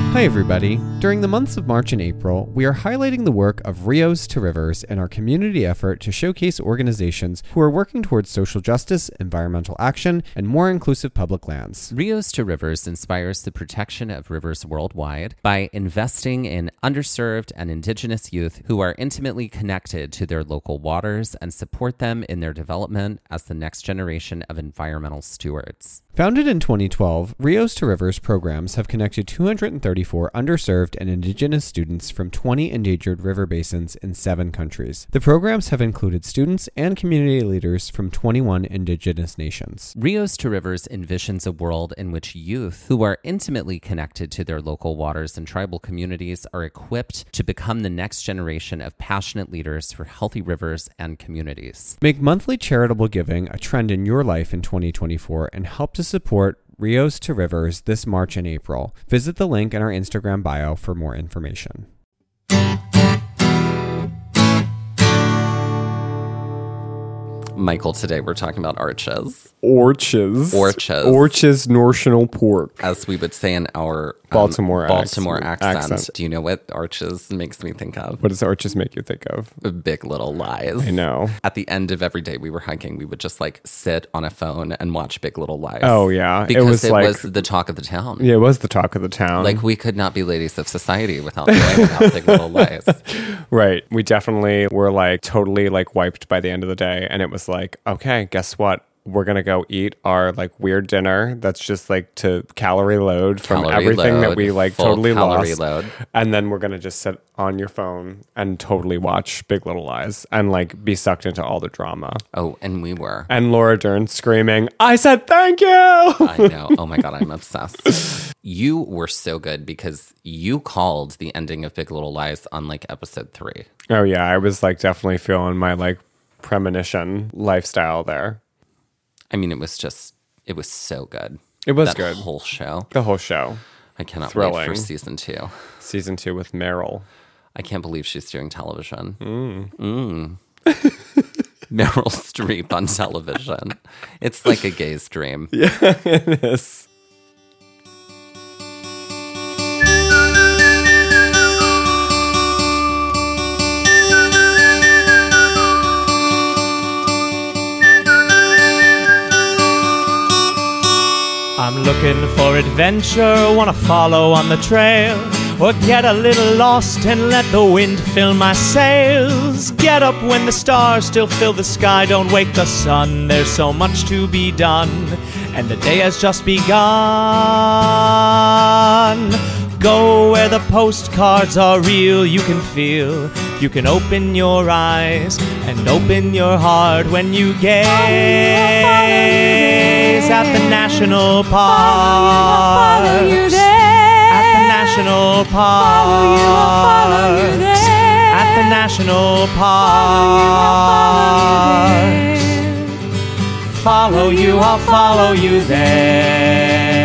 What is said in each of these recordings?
Hi everybody. During the months of March and April, we are highlighting the work of Rios to Rivers in our community effort to showcase organizations who are working towards social justice, environmental action, and more inclusive public lands. Rios to Rivers inspires the protection of rivers worldwide by investing in underserved and indigenous youth who are intimately connected to their local waters and support them in their development as the next generation of environmental stewards. Founded in 2012, Rios to Rivers programs have connected 234 underserved and indigenous students from 20 endangered river basins in 7 countries. The programs have included students and community leaders from 21 indigenous nations. Rios to Rivers envisions a world in which youth who are intimately connected to their local waters and tribal communities are equipped to become the next generation of passionate leaders for healthy rivers and communities. Make monthly charitable giving a trend in your life in 2024 and help to support Rios to Rivers this March and April. Visit the link in our Instagram bio for more information. Michael, today we're talking about arches. Orches. National Park. As we would say in our Baltimore accent. Do you know what arches makes me think of? What does arches make you think of? Big Little Lies. I know. At the end of every day we were hiking, we would just like sit on a phone and watch Big Little Lies. Oh, yeah. Because it was the talk of the town. Yeah, it was the talk of the town. Like, we could not be ladies of society without knowing about Big Little Lies. Right. We definitely were like totally like wiped by the end of the day. And it was like, okay, guess what? We're going to go eat our like weird dinner that's just like to calorie load from everything that we like totally lost. And then we're going to just sit on your phone and totally watch Big Little Lies and like be sucked into all the drama. Oh, and we were. And Laura Dern screaming, I said thank you. I know. Oh my God, I'm obsessed. You were so good because you called the ending of Big Little Lies on like episode 3. Oh yeah, I was like definitely feeling my like premonition lifestyle there. I mean, it was so good. It was that good. The whole show. I cannot wait for season 2. Season 2 with Meryl. I can't believe she's doing television. Meryl Streep on television. It's like a gay's dream. Yeah, it is. I'm looking for adventure, wanna follow on the trail, or get a little lost and let the wind fill my sails. Get up when the stars still fill the sky, don't wake the sun, there's so much to be done, and the day has just begun. Go where the postcards are real, you can feel, you can open your eyes and open your heart when you gaze at the national park. At the national park. At the national park. Follow you, I'll follow you there.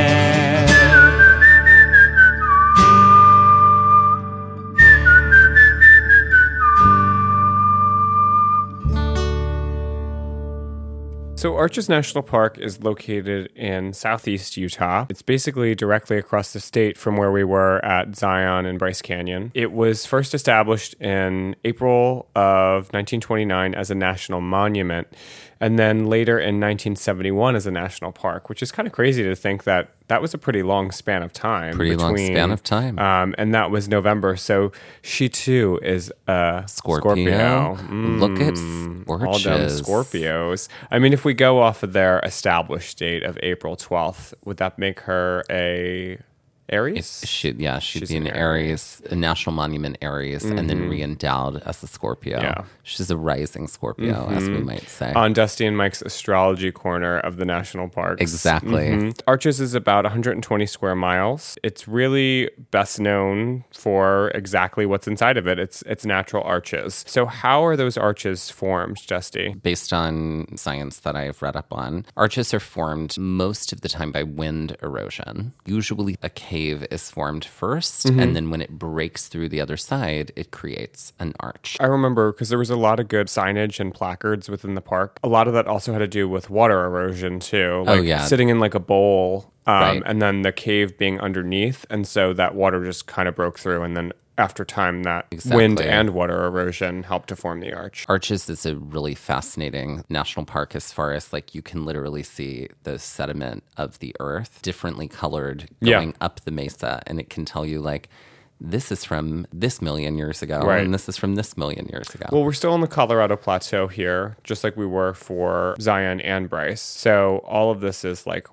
So Arches National Park is located in southeast Utah. It's basically directly across the state from where we were at Zion and Bryce Canyon. It was first established in April of 1929 as a national monument, and then later in 1971 as a national park, which is kind of crazy to think that that was a pretty long span of time. And that was November. So she too is a Scorpio. Look at Scorpios. All them Scorpios. I mean, if we go off of their established date of April 12th, would that make her a Aries? She'd be an Aries, a national monument Aries, and then re-endowed as a Scorpio. Yeah. She's a rising Scorpio, as we might say. On Dusty and Mike's astrology corner of the national parks. Exactly. Arches is about 120 square miles. It's really best known for exactly what's inside of it. It's natural arches. So how are those arches formed, Dusty? Based on science that I've read up on, arches are formed most of the time by wind erosion, usually occasionally cave is formed first, and then when it breaks through the other side, it creates an arch. I remember because there was a lot of good signage and placards within the park. A lot of that also had to do with water erosion too. Like sitting in like a bowl and then the cave being underneath. And so that water just kind of broke through. And then after time, that wind and water erosion helped to form the arch. Arches is a really fascinating national park as far as like you can literally see the sediment of the earth differently colored going up the mesa. And it can tell you like, this is from this million years ago, and this is from this million years ago. Well, we're still on the Colorado Plateau here, just like we were for Zion and Bryce. So all of this is like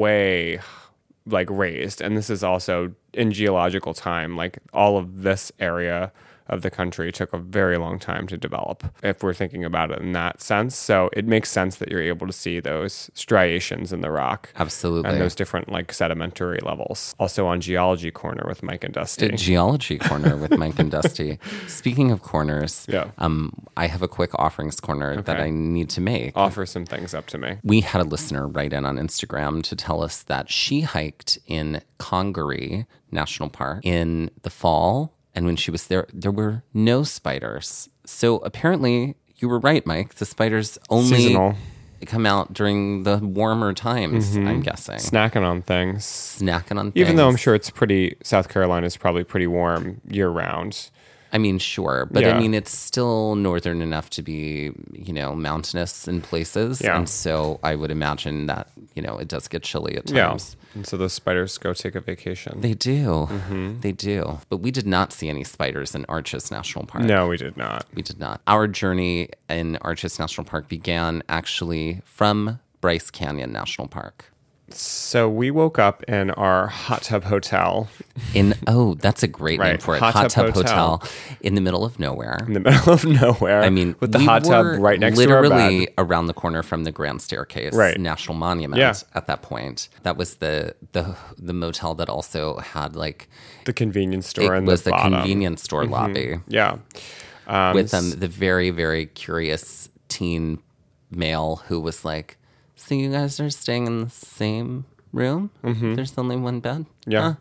way like raised, and this is also in geological time. Like all of this area of the country took a very long time to develop, if we're thinking about it in that sense. So it makes sense that you're able to see those striations in the rock. Absolutely. And those different like sedimentary levels. Also on Geology Corner with Mike and Dusty. Geology Corner with Mike and Dusty. Speaking of corners, I have a quick offerings corner that I need to make. Offer some things up to me. We had a listener write in on Instagram to tell us that she hiked in Congaree National Park in the fall. And when she was there, there were no spiders. So apparently, you were right, Mike. The spiders only seasonal. Come out during the warmer times, I'm guessing. Snacking on things. Even though I'm sure South Carolina is probably pretty warm year round. I mean, sure. But I mean, it's still northern enough to be, mountainous in places. Yeah. And so I would imagine that, it does get chilly at times. Yeah. And so those spiders go take a vacation. They do. They do. But we did not see any spiders in Arches National Park. No, we did not. We did not. Our journey in Arches National Park began actually from Bryce Canyon National Park. So we woke up in our hot tub hotel. That's a great name for it. Hot tub hotel in the middle of nowhere. In the middle of nowhere. I mean, with the hot tub right next to our bed. Literally around the corner from the Grand Staircase National Monument at that point. That was the motel that also had like the convenience store in the bottom. Convenience store lobby. Yeah. With the very, very curious teen male who was like, so you guys are staying in the same room? There's only one bed? Yeah.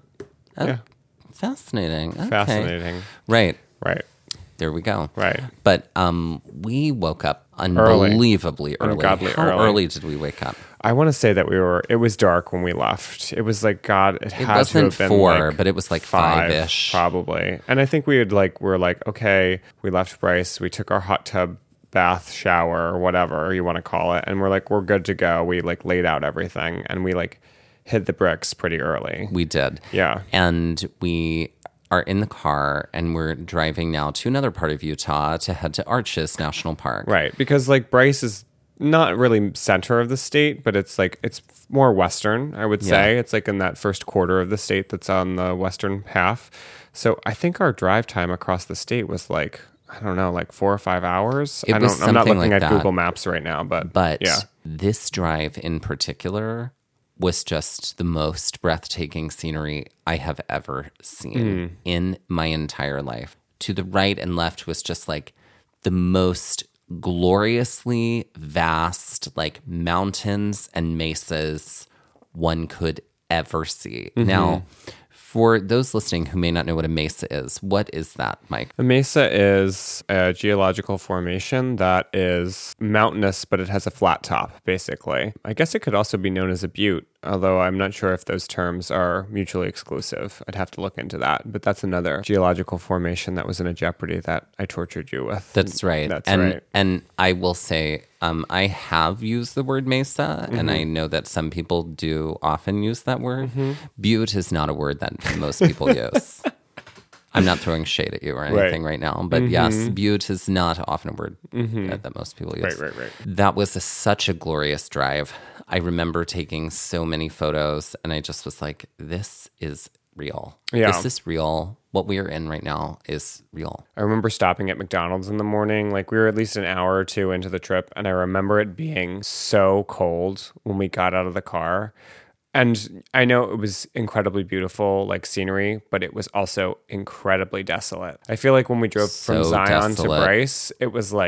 Fascinating. Okay. Fascinating. Right. There we go. Right. But we woke up unbelievably early. Ungodly How early did we wake up? I want to say that it was dark when we left. It was like, it had to have been 4, like but it was like 5-ish. Probably. And I think we're like, okay, we left Bryce, we took our hot tub bath, shower, or whatever you want to call it, and we're like, we're good to go. We like laid out everything and we like hit the bricks pretty early. We did. Yeah. And we are in the car and we're driving now to another part of Utah to head to Arches National Park. Right. Because like Bryce is not really center of the state, but it's more western, I would say. It's like in that first quarter of the state that's on the western half. So I think our drive time across the state was like, I don't know, like 4 or 5 hours. I'm not looking at Google Maps right now, but yeah. This drive in particular was just the most breathtaking scenery I have ever seen in my entire life. To the right and left was just like the most gloriously vast, like mountains and mesas one could ever see. Now, for those listening who may not know what a mesa is, what is that, Mike? A mesa is a geological formation that is mountainous, but it has a flat top, basically. I guess it could also be known as a butte, although I'm not sure if those terms are mutually exclusive. I'd have to look into that. But that's another geological formation that was in a Jeopardy that I tortured you with. That's right. Right. And I will say, I have used the word mesa, and I know that some people do often use that word. Butte is not a word that most people use. I'm not throwing shade at you or anything right now, but yes, butte is not often a word that most people use. Right. That was such a glorious drive. I remember taking so many photos, and I just was like, this is real. Yeah. This is real. What we are in right now is real. I remember stopping at McDonald's in the morning. Like we were at least an hour or two into the trip, and I remember it being so cold when we got out of the car. And I know it was incredibly beautiful, like scenery, but it was also incredibly desolate. I feel like when we drove from Zion to Bryce, it was like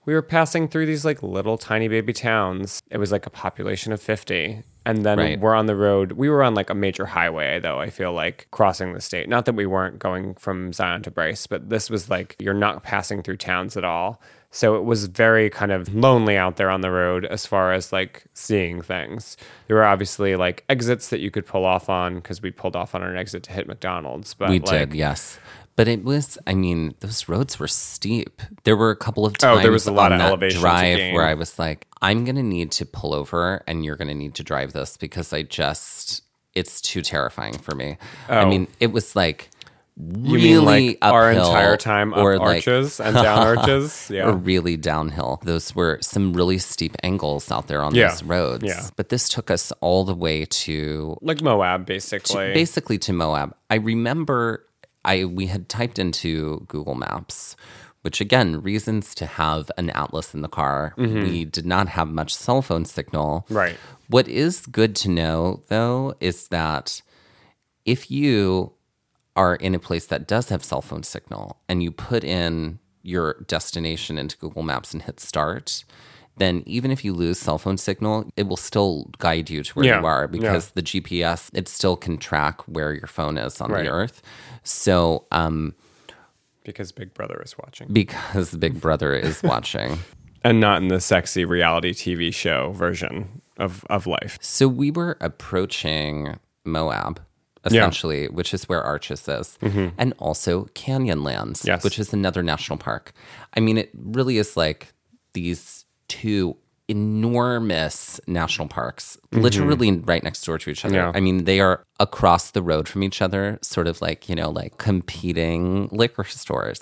we were passing through these like little tiny baby towns. It was like a population of 50. And then Right. we're on the road. We were on like a major highway, though, I feel like, crossing the state. Not that we weren't going from Zion to Bryce, but this was like, you're not passing through towns at all. So it was very kind of lonely out there on the road as far as like seeing things. There were obviously like exits that you could pull off on because we pulled off on an exit to hit McDonald's. But We like, did, yes. But it was, I mean, those roads were steep. There were a couple of times there was a lot on of that elevation to drive gain. where I was like, I'm going to need to pull over and you're going to need to drive this because it's too terrifying for me. I mean, it was like You really mean like our uphill entire time up or like- arches and down arches? or Yeah. really downhill. Those were some really steep angles out there on Yeah. those roads. Yeah. But this took us all the way to Like Moab, basically. basically to Moab. I remember we had typed into Google Maps, which again, reasons to have an atlas in the car. We did not have much cell phone signal. Right. What is good to know, though, is that if you are in a place that does have cell phone signal and you put in your destination into Google Maps and hit start, then even if you lose cell phone signal, it will still guide you to where Yeah, you are yeah. because the GPS, it still can track where your phone is on Right. the earth. So, Because Big Brother is watching. because Big Brother is watching. And not in the sexy reality TV show version of life. So we were approaching Moab, essentially, which is where Arches is, and also Canyonlands, Yes. which is another national park. I mean, it really is like these two enormous national parks, literally right next door to each other. Yeah. I mean, they are across the road from each other, sort of like, you know, like competing liquor stores,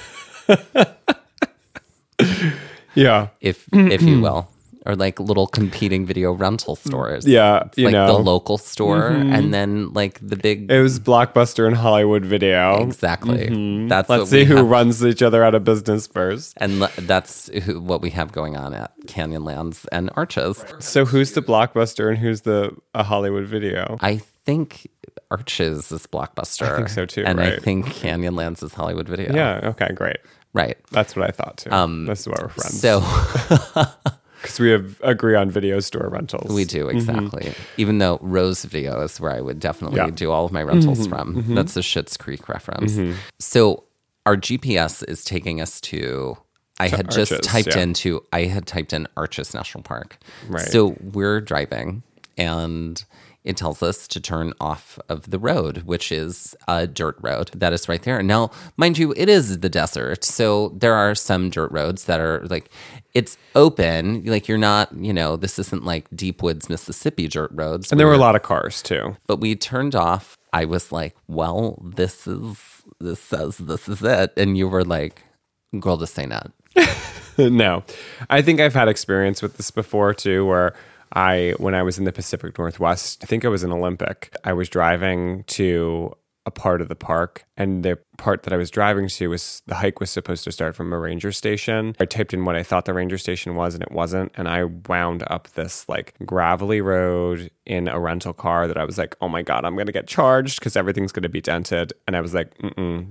Yeah. if you will. Or like little competing video rental stores. Yeah. It's like the local store and then like the big It was Blockbuster and Hollywood Video. exactly. That's Let's what see we who have. runs each other out of business first. And that's what we have going on at Canyonlands and Arches. So who's the Blockbuster and who's the Hollywood Video? I think Arches is Blockbuster. I think so too, And I right. think Canyonlands is Hollywood Video. Yeah. Okay. Great. Right. That's what I thought too. This is why we're friends. So Because we agree on video store rentals. we do, exactly. Even though Rose Video is where I would definitely Yeah. do all of my rentals from. That's a Schitt's Creek reference. So our GPS is taking us to I had just Arches, typed yeah. I had typed in Arches National Park. Right. So we're driving and it tells us to turn off of the road, which is a dirt road that is right there. Now, mind you, it is the desert. So there are some dirt roads that are like, it's open. Like you're not, you know, this isn't like Deep Woods, Mississippi dirt roads. And there were a lot of cars too. But we turned off. I was like, well, this says this is it. And you were like, girl, this ain't it. No. I think I've had experience with this before too, where when I was in the Pacific Northwest, I think I was in Olympic, I was driving to a part of the park, and the part that I was driving to was the hike was supposed to start from a ranger station. I typed in what I thought the ranger station was, and it wasn't. And I wound up this like gravelly road in a rental car that I was like, oh my God, I'm going to get charged because everything's going to be dented. And I was like, no.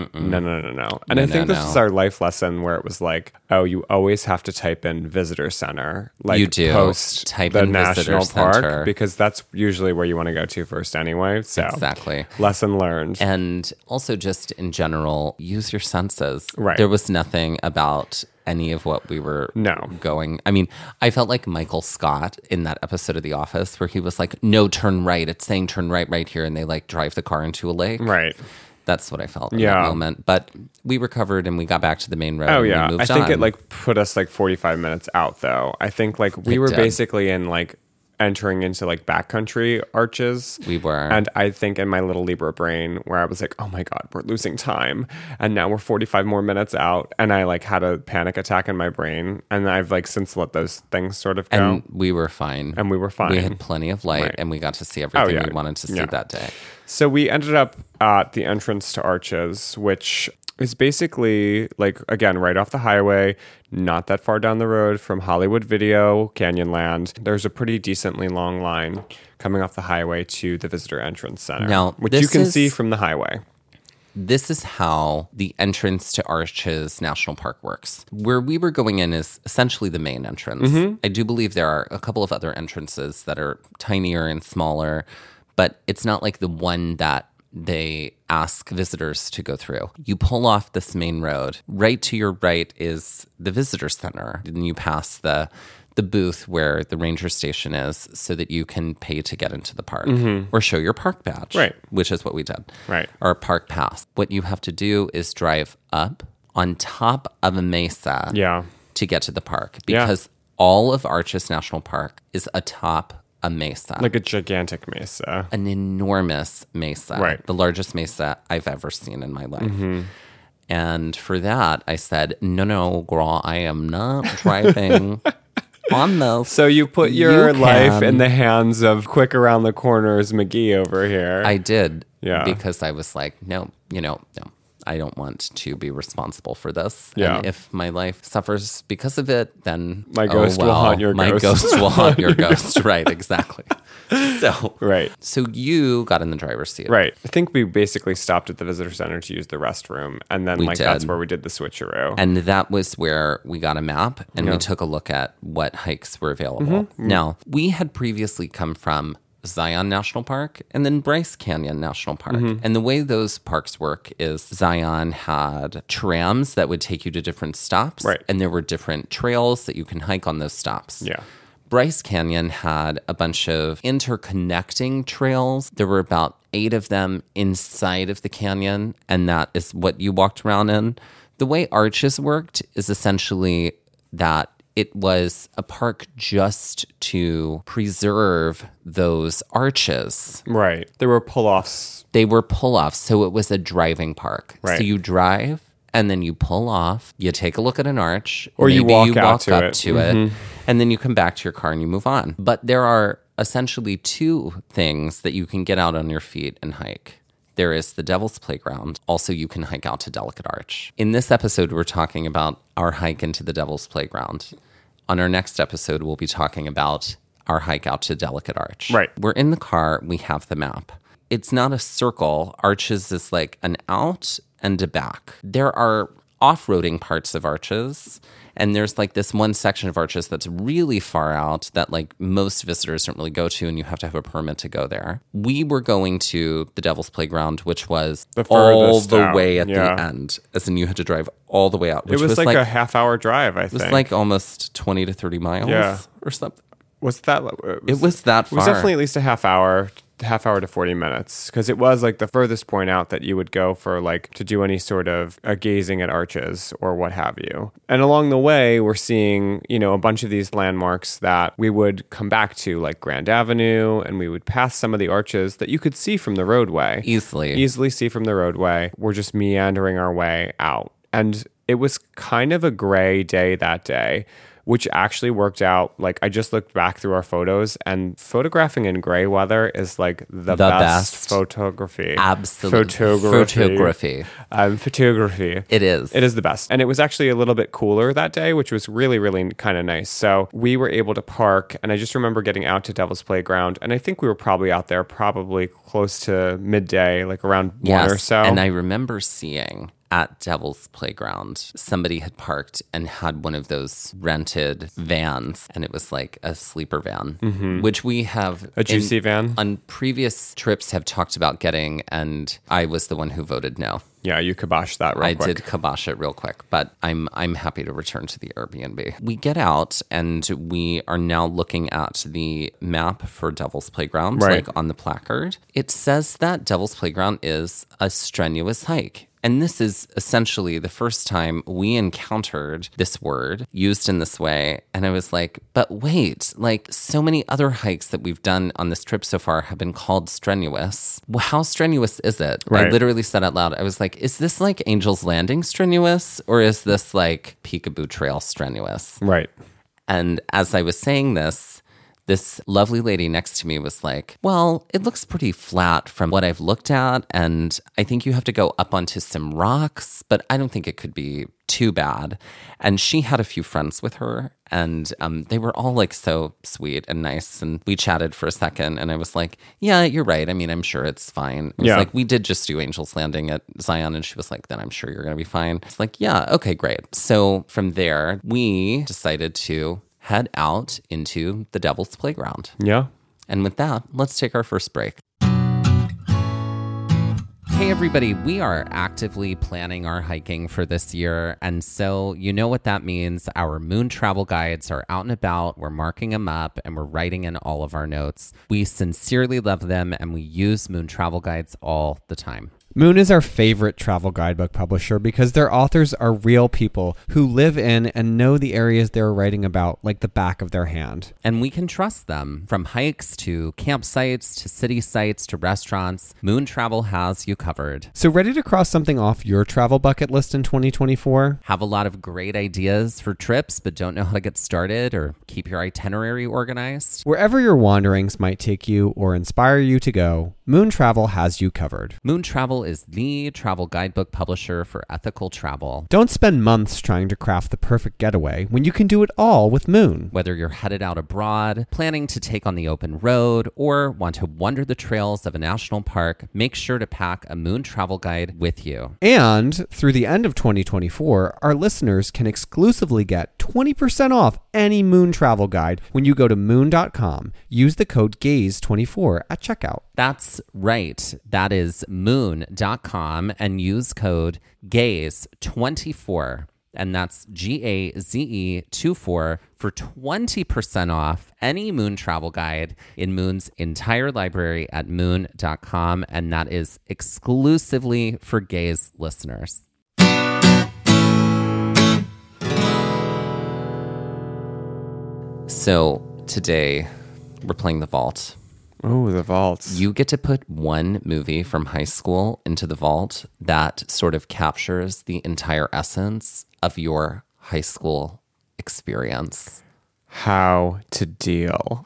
And I think this is our life lesson where it was like, oh, you always have to type in visitor center, like You do. post Type the in visitor national park, center. because that's usually where you want to go to first anyway. So Exactly. lesson learned. And also just in general, use your senses. Right. There was nothing about any of what we were going. I mean, I felt like Michael Scott in that episode of The Office where he was like, no, turn right. It's saying turn right here. And they like drive the car into a lake. Right. That's what I felt in that moment. But we recovered and we got back to the main road. Oh and yeah. we moved I think on. it like put us like 45 minutes out though. I think like we were did. basically in like entering into like backcountry arches. We were. And I think in my little Libra brain where I was like, oh my God, we're losing time. And now we're 45 more minutes out. And I like had a panic attack in my brain. And I've like since let those things sort of go. And we were fine. And we were fine. We had plenty of light Right. and we got to see everything yeah. we wanted to see Yeah. that day. So we ended up at the entrance to Arches, which is basically like, again, right off the highway, not that far down the road from Hollywood Video, Canyonland. There's a pretty decently long line coming off the highway to the visitor entrance center, Now, which this you can is- see from the highway. this is how the entrance to Arches National Park works. Where we were going in is essentially the main entrance. I do believe there are a couple of other entrances that are tinier and smaller, but it's not like the one that they ask visitors to go through. You pull off this main road. Right to your right is the visitor center. And you pass the booth where the ranger station is so that you can pay to get into the park or show your park badge, Right. which is what we did, Right. Our park pass. What you have to do is drive up on top of a mesa Yeah. to get to the park Yeah. because all of Arches National Park is atop a mesa. Like a gigantic mesa. An enormous mesa. Right. The largest mesa I've ever seen in my life. And for that, I said, no, girl, I am not driving on this. So you put your life can. in the hands of quick around the corners McGee over here. I did. Yeah. Because I was like, no. I don't want to be responsible for this. Yeah. And if my life suffers because of it, then My ghost will haunt your my ghost. ghost will haunt your ghost. Right, exactly. So Right. So you got in the driver's seat. Right. I think we basically stopped at the visitor center to use the restroom. And then We that's did. where we did the switcheroo. And that was where we got a map and we took a look at what hikes were available. Now, we had previously come from Zion National Park and then Bryce Canyon National Park. And the way those parks work is Zion had trams that would take you to different stops. Right. And there were different trails that you can hike on those stops. Yeah. Bryce Canyon had a bunch of interconnecting trails. There were about 8 of them inside of the canyon, and that is what you walked around in. The way Arches worked is essentially that it was a park just to preserve those arches. Right. There were pull-offs. They were pull-offs, so it was a driving park. Right. So you drive, and then you pull off, you take a look at an arch, Or you maybe walk out to up it. to it, and then you come back to your car and you move on. But there are essentially 2 things that you can get out on your feet and hike. There is the Devil's Playground. Also, you can hike out to Delicate Arch. In this episode, we're talking about our hike into the Devil's Playground. On our next episode, we'll be talking about our hike out to Delicate Arch. Right. We're in the car. We have the map. It's not a circle. Arches is like an out and a back. There are off-roading parts of Arches, and there's like this one section of Arches that's really far out that like most visitors don't really go to, and you have to have a permit to go there. We were going to the Devil's Playground, which was The all furthest the out, way at yeah. the end, as in you had to drive all the way out. Which It was like a half-hour drive, I it was think. like almost 20 to 30 miles Yeah. or something. Was that? It was that far. It was definitely at least a half hour to 40 minutes, because it was like the furthest point out that you would go for like to do any sort of gazing at arches or what have you. And along the way, we're seeing, a bunch of these landmarks that we would come back to, like Grand Avenue, and we would pass some of the arches that you could see from the roadway. Easily see from the roadway. We're just meandering our way out. And it was kind of a gray day that day, which actually worked out. Like, I just looked back through our photos, and photographing in gray weather is like the best photography. Absolutely. Photography. It is. It is the best. And it was actually a little bit cooler that day, which was really, really kind of nice. So we were able to park, and I just remember getting out to Devil's Playground, and I think we were probably out there probably close to midday, like around 1 or so. And I remember seeing at Devil's Playground, somebody had parked and had one of those rented vans, and it was like a sleeper van, which we have A juicy van? on previous trips have talked about getting, and I was the one who voted no. Yeah, you kiboshed that real I quick. did kibosh it real quick, but I'm happy to return to the Airbnb. We get out and we are now looking at the map for Devil's Playground, Right. like on the placard. It says that Devil's Playground is a strenuous hike. And this is essentially the first time we encountered this word used in this way. And I was like, but wait, like so many other hikes that we've done on this trip so far have been called strenuous. Well, how strenuous is it? I Right. literally said out loud, I was like, is this like Angel's Landing strenuous? Or is this like Peekaboo Trail strenuous? Right. And as I was saying this, this lovely lady next to me was like, well, it looks pretty flat from what I've looked at, and I think you have to go up onto some rocks, but I don't think it could be too bad. And she had a few friends with her, and they were all like so sweet and nice, and we chatted for a second, and I was like, yeah, you're right. I mean, I'm sure it's fine. It was like, we did just do Angel's Landing at Zion, and she was like, then I'm sure you're going to be fine. It's like, yeah, okay, great. So from there, we decided to head out into the Devil's Playground. Yeah. And with that, let's take our first break. Hey everybody, we are actively planning our hiking for this year, and so you know what that means. Our Moon travel guides are out and about, we're marking them up, and we're writing in all of our notes. We sincerely love them, and we use Moon travel guides all the time. Moon is our favorite travel guidebook publisher because their authors are real people who live in and know the areas they're writing about like the back of their hand. And we can trust them. From hikes to campsites to city sites to restaurants, Moon Travel has you covered. So ready to cross something off your travel bucket list in 2024? Have a lot of great ideas for trips but don't know how to get started or keep your itinerary organized? Wherever your wanderings might take you or inspire you to go, Moon Travel has you covered. Moon Travel is the travel guidebook publisher for ethical travel. Don't spend months trying to craft the perfect getaway when you can do it all with Moon. Whether you're headed out abroad, planning to take on the open road, or want to wander the trails of a national park, make sure to pack a Moon travel guide with you. And through the end of 2024, our listeners can exclusively get 20% off any Moon travel guide when you go to moon.com. Use the code GAZE24 at checkout. That's right. That is moon.com and use code GAZE24. And that's GAZE24 for 20% off any Moon travel guide in Moon's entire library at moon.com. And that is exclusively for Gaze listeners. So today we're playing The Vault. Oh, The Vaults. You get to put one movie from high school into the vault that sort of captures the entire essence of your high school experience. How to Deal.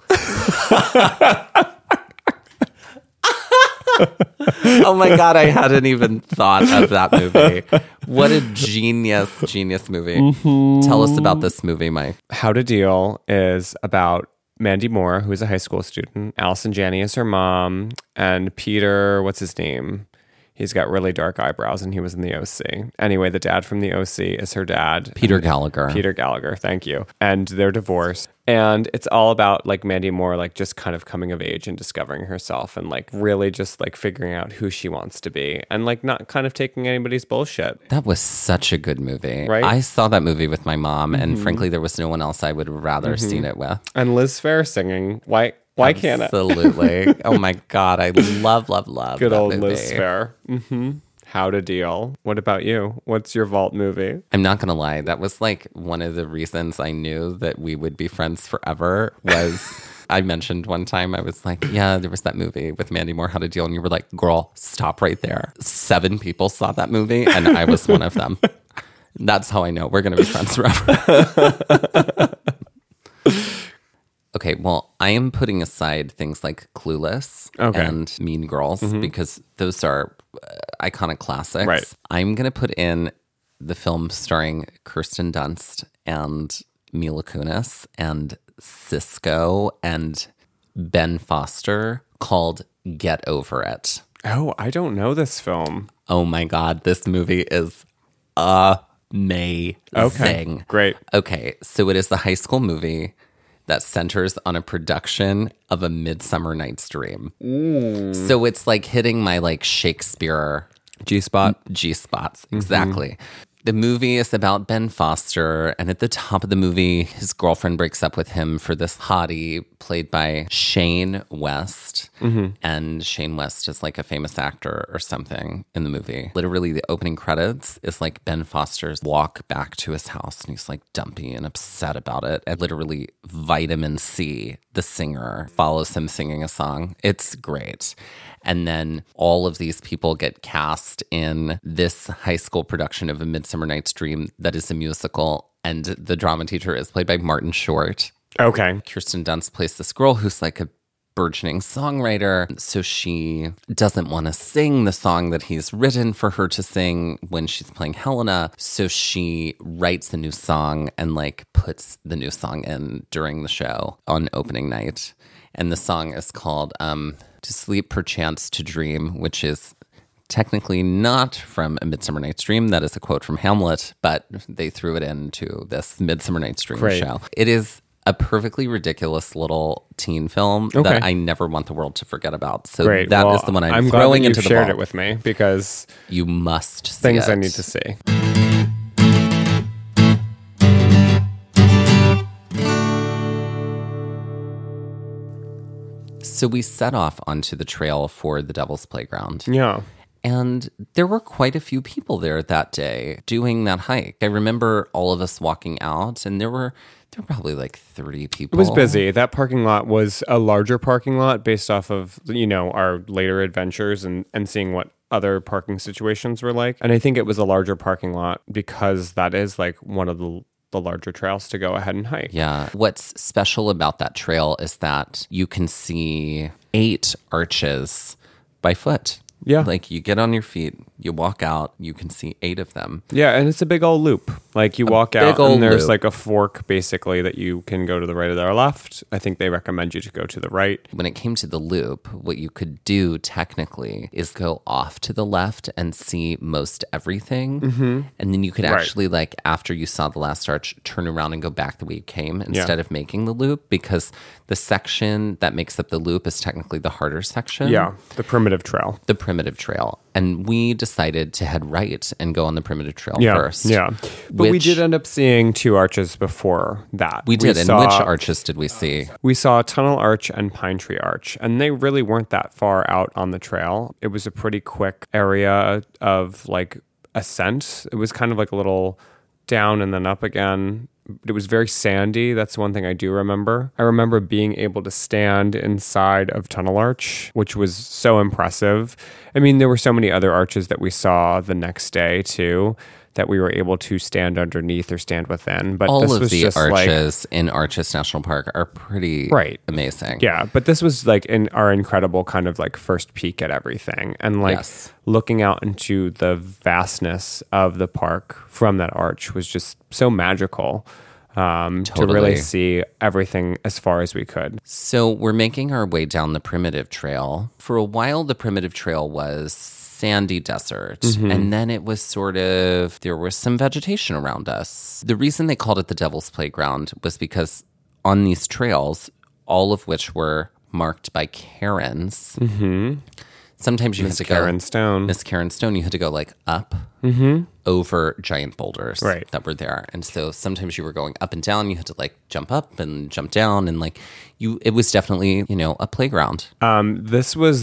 Oh my God, I hadn't even thought of that movie. What a genius movie. Mm-hmm. Tell us about this movie, Mike. How to Deal is about Mandy Moore, who is a high school student. Allison Janney is her mom. And Peter, what's his name? He's got really dark eyebrows and he was in the OC. Anyway, the dad from the OC is her dad. Peter Gallagher. Peter Gallagher, thank you. And they're divorced. And it's all about like Mandy Moore, like just kind of coming of age and discovering herself and like really just like figuring out who she wants to be and like not kind of taking anybody's bullshit. That was such a good movie. Right? I saw that movie with my mom and frankly, there was no one else I would rather seen it with. And Liz Phair singing. Why can't I? Absolutely. Oh my God. I love Good that old movie. Liz Phair. Mm-hmm. How to Deal. What about you? What's your vault movie? I'm not going to lie. That was like one of the reasons I knew that we would be friends forever was I mentioned one time, I was like, yeah, there was that movie with Mandy Moore, How to Deal. And you were like, girl, stop right there. 7 people saw that movie and I was one of them. That's how I know we're going to be friends forever. Okay, well, I am putting aside things like Clueless and Mean Girls because those are iconic classics. Right. I'm going to put in the film starring Kirsten Dunst and Mila Kunis and Cisco and Ben Foster called Get Over It. Oh, I don't know this film. Oh my God, this movie is amazing. Okay, great. Okay, so it is the high school movie that centers on a production of A Midsummer Night's Dream. So it's like hitting my like Shakespeare G-spots. Exactly. The movie is about Ben Foster, and at the top of the movie, his girlfriend breaks up with him for this hottie played by Shane West. And Shane West is like a famous actor or something in the movie. Literally, the opening credits is like Ben Foster's walk back to his house, and he's like dumpy and upset about it. And literally, Vitamin C, the singer, follows him singing a song. It's great. And then all of these people get cast in this high school production of A Midsummer Night's Dream that is a musical. And the drama teacher is played by Martin Short. Okay. Kirsten Dunst plays this girl who's like a burgeoning songwriter. So she doesn't want to sing the song that he's written for her to sing when she's playing Helena. So she writes a new song and like puts the new song in during the show on opening night. And the song is called To Sleep Perchance to Dream, which is technically not from A Midsummer Night's Dream. That is a quote from Hamlet, but they threw it into this Midsummer Night's Dream show. It is a perfectly ridiculous little teen film that I never want the world to forget about. So that is the one I'm throwing into the shared vault. it with me because you must see things it. I need to see. So we set off onto the trail for the Devil's Playground. Yeah. And there were quite a few people there that day doing that hike. I remember all of us walking out, and there were probably like 30 people. It was busy. That parking lot was a larger parking lot based off of, our later adventures and seeing what other parking situations were like. And I think it was a larger parking lot because that is like one of the larger trails to go ahead and hike. Yeah. What's special about that trail is that you can see 8 arches by foot. Yeah. Like you get on your feet, you walk out, you can see 8 of them. Yeah, and it's a big old loop. Like you walk out old and there's loop. like a fork basically that you can go to the right or the left. I think they recommend you to go to the right. When it came to the loop, what you could do technically is go off to the left and see most everything. Mm-hmm. And then you could actually, like, after you saw the last arch, turn around and go back the way you came instead of making the loop, because the section that makes up the loop is technically the harder section. Yeah, the primitive trail. The primitive trail. And we decided to head right and go on the primitive trail first. Yeah. But we did end up seeing 2 arches before that. We did. And which arches did we see? We saw Tunnel Arch and Pine Tree Arch, and they really weren't that far out on the trail. It was a pretty quick area of like ascent. It was kind of like a little down and then up again. It was very sandy. That's one thing I do remember. I remember being able to stand inside of Tunnel Arch, which was so impressive. I mean, there were so many other arches that we saw the next day too that we were able to stand underneath or stand within. But all this of was the just arches in Arches National Park are pretty amazing. Yeah, but this was like our incredible kind of like first peek at everything. And like looking out into the vastness of the park from that arch was just so magical. To really see everything as far as we could. So we're making our way down the primitive trail. For a while, the primitive trail was sandy desert. Mm-hmm. And then it was there was some vegetation around us. The reason they called it the Devil's Playground was because on these trails, all of which were marked by Karens, sometimes you had to go... Miss Karen Stone, you had to go like up over giant boulders that were there. And so sometimes you were going up and down. You had to like jump up and jump down. And like it was definitely, a playground. This was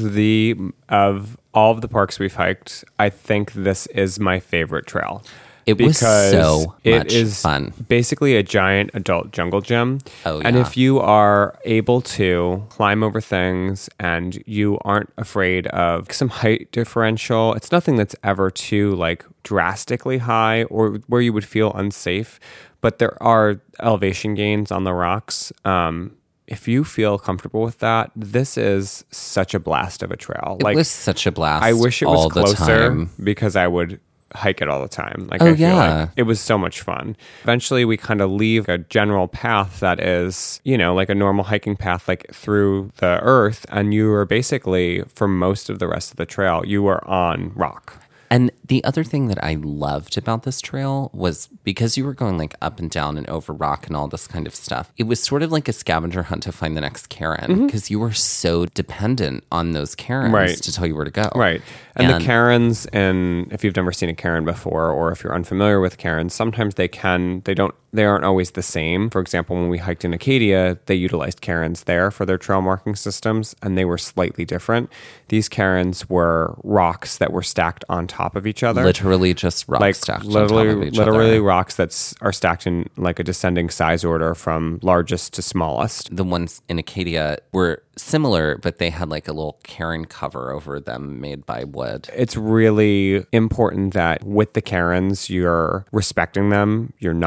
of all of the parks we've hiked, I think this is my favorite trail. It was so much fun. Basically a giant adult jungle gym. Oh, yeah. And if you are able to climb over things and you aren't afraid of some height differential, it's nothing that's ever too like drastically high or where you would feel unsafe. But there are elevation gains on the rocks. If you feel comfortable with that, this is such a blast of a trail. It was such a blast. I wish it was closer because I would hike it all the time. Like I feel like it was so much fun. Eventually we kind of leave a general path that is, like a normal hiking path, like through the earth. And you are basically, for most of the rest of the trail, you are on rock. And the other thing that I loved about this trail was because you were going like up and down and over rock and all this kind of stuff, it was sort of like a scavenger hunt to find the next Karen because you were so dependent on those Karens to tell you where to go. Right. And the Karens, and if you've never seen a Karen before or if you're unfamiliar with Karens, sometimes they aren't always the same. For example, when we hiked in Acadia, they utilized Karens there for their trail marking systems, and they were slightly different. These Karens were rocks that were stacked on top of each other. Literally just rocks stacked on top of each other. Literally rocks that are stacked in like a descending size order from largest to smallest. The ones in Acadia were similar, but they had like a little Karen cover over them made by wood. It's really important that with the Karens, you're respecting them. You're not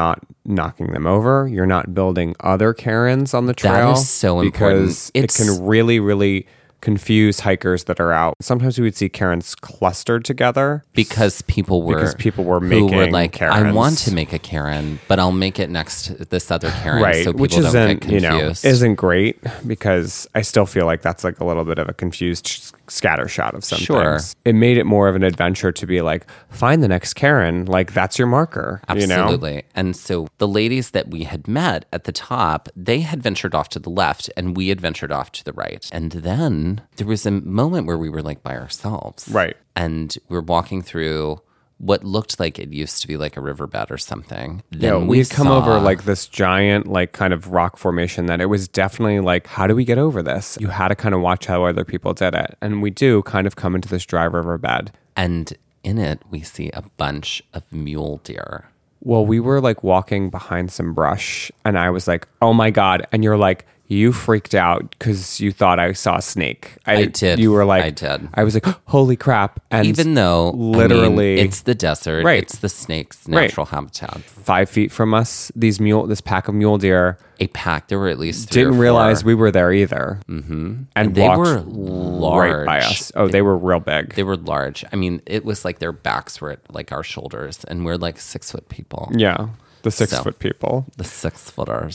knocking them over. You're not building other cairns on the trail. That is so because important. it can really, really confuse hikers that are out. Sometimes we would see cairns clustered together because people were making who were like, cairns. I want to make a cairn, but I'll make it next to this other cairn, right? so people Which don't isn't, get confused. Isn't great, because I still feel like that's like a little bit of a confused scattershot of some things. It made it more of an adventure to be like, find the next cairn, like that's your marker. Absolutely. And so the ladies that we had met at the top, they had ventured off to the left and we had ventured off to the right. And then there was a moment where we were like by ourselves. Right. And we were walking through what looked like it used to be like a riverbed or something. Then we had come over like this giant, like kind of rock formation that it was definitely like, how do we get over this? You had to kind of watch how other people did it. And we do kind of come into this dry riverbed. And in it, we see a bunch of mule deer. Well, we were like walking behind some brush and I was like, oh my God. And you're like, you freaked out because you thought I saw a snake. I did. You were like, I did. I was like, holy crap. And even though literally it's the desert, right. It's the snake's natural habitat. 5 feet from us, this pack of mule deer. A pack. There were at least 3 or 4. Didn't realize we were there either. Mm-hmm. And they walked were large. right by us. Oh, they were real big. They were large. I mean, it was like their backs were at like our shoulders, and we're like 6 foot people. Yeah. The 6 foot people. The 6 footers.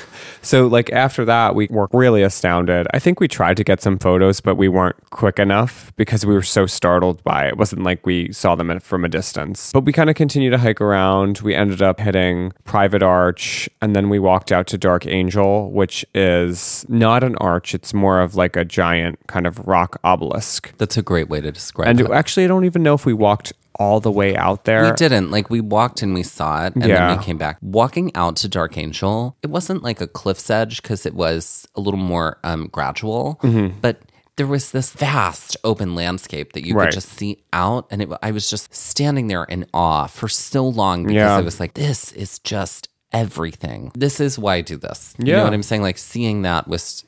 So like after that, we were really astounded. I think we tried to get some photos, but we weren't quick enough because we were so startled by it. It wasn't like we saw them from a distance. But we kind of continued to hike around. We ended up hitting Private Arch, and then we walked out to Dark Angel, which is not an arch. It's more of like a giant kind of rock obelisk. That's a great way to describe it. it. And actually, I don't even know if we walked all the way out there. We didn't. Like, we walked and we saw it, and then we came back. Walking out to Dark Angel, it wasn't like a cliff's edge because it was a little more gradual, but there was this vast open landscape that you could just see out, and I was just standing there in awe for so long because I was like, this is just everything. This is why I do this. You know what I'm saying? Like, seeing that was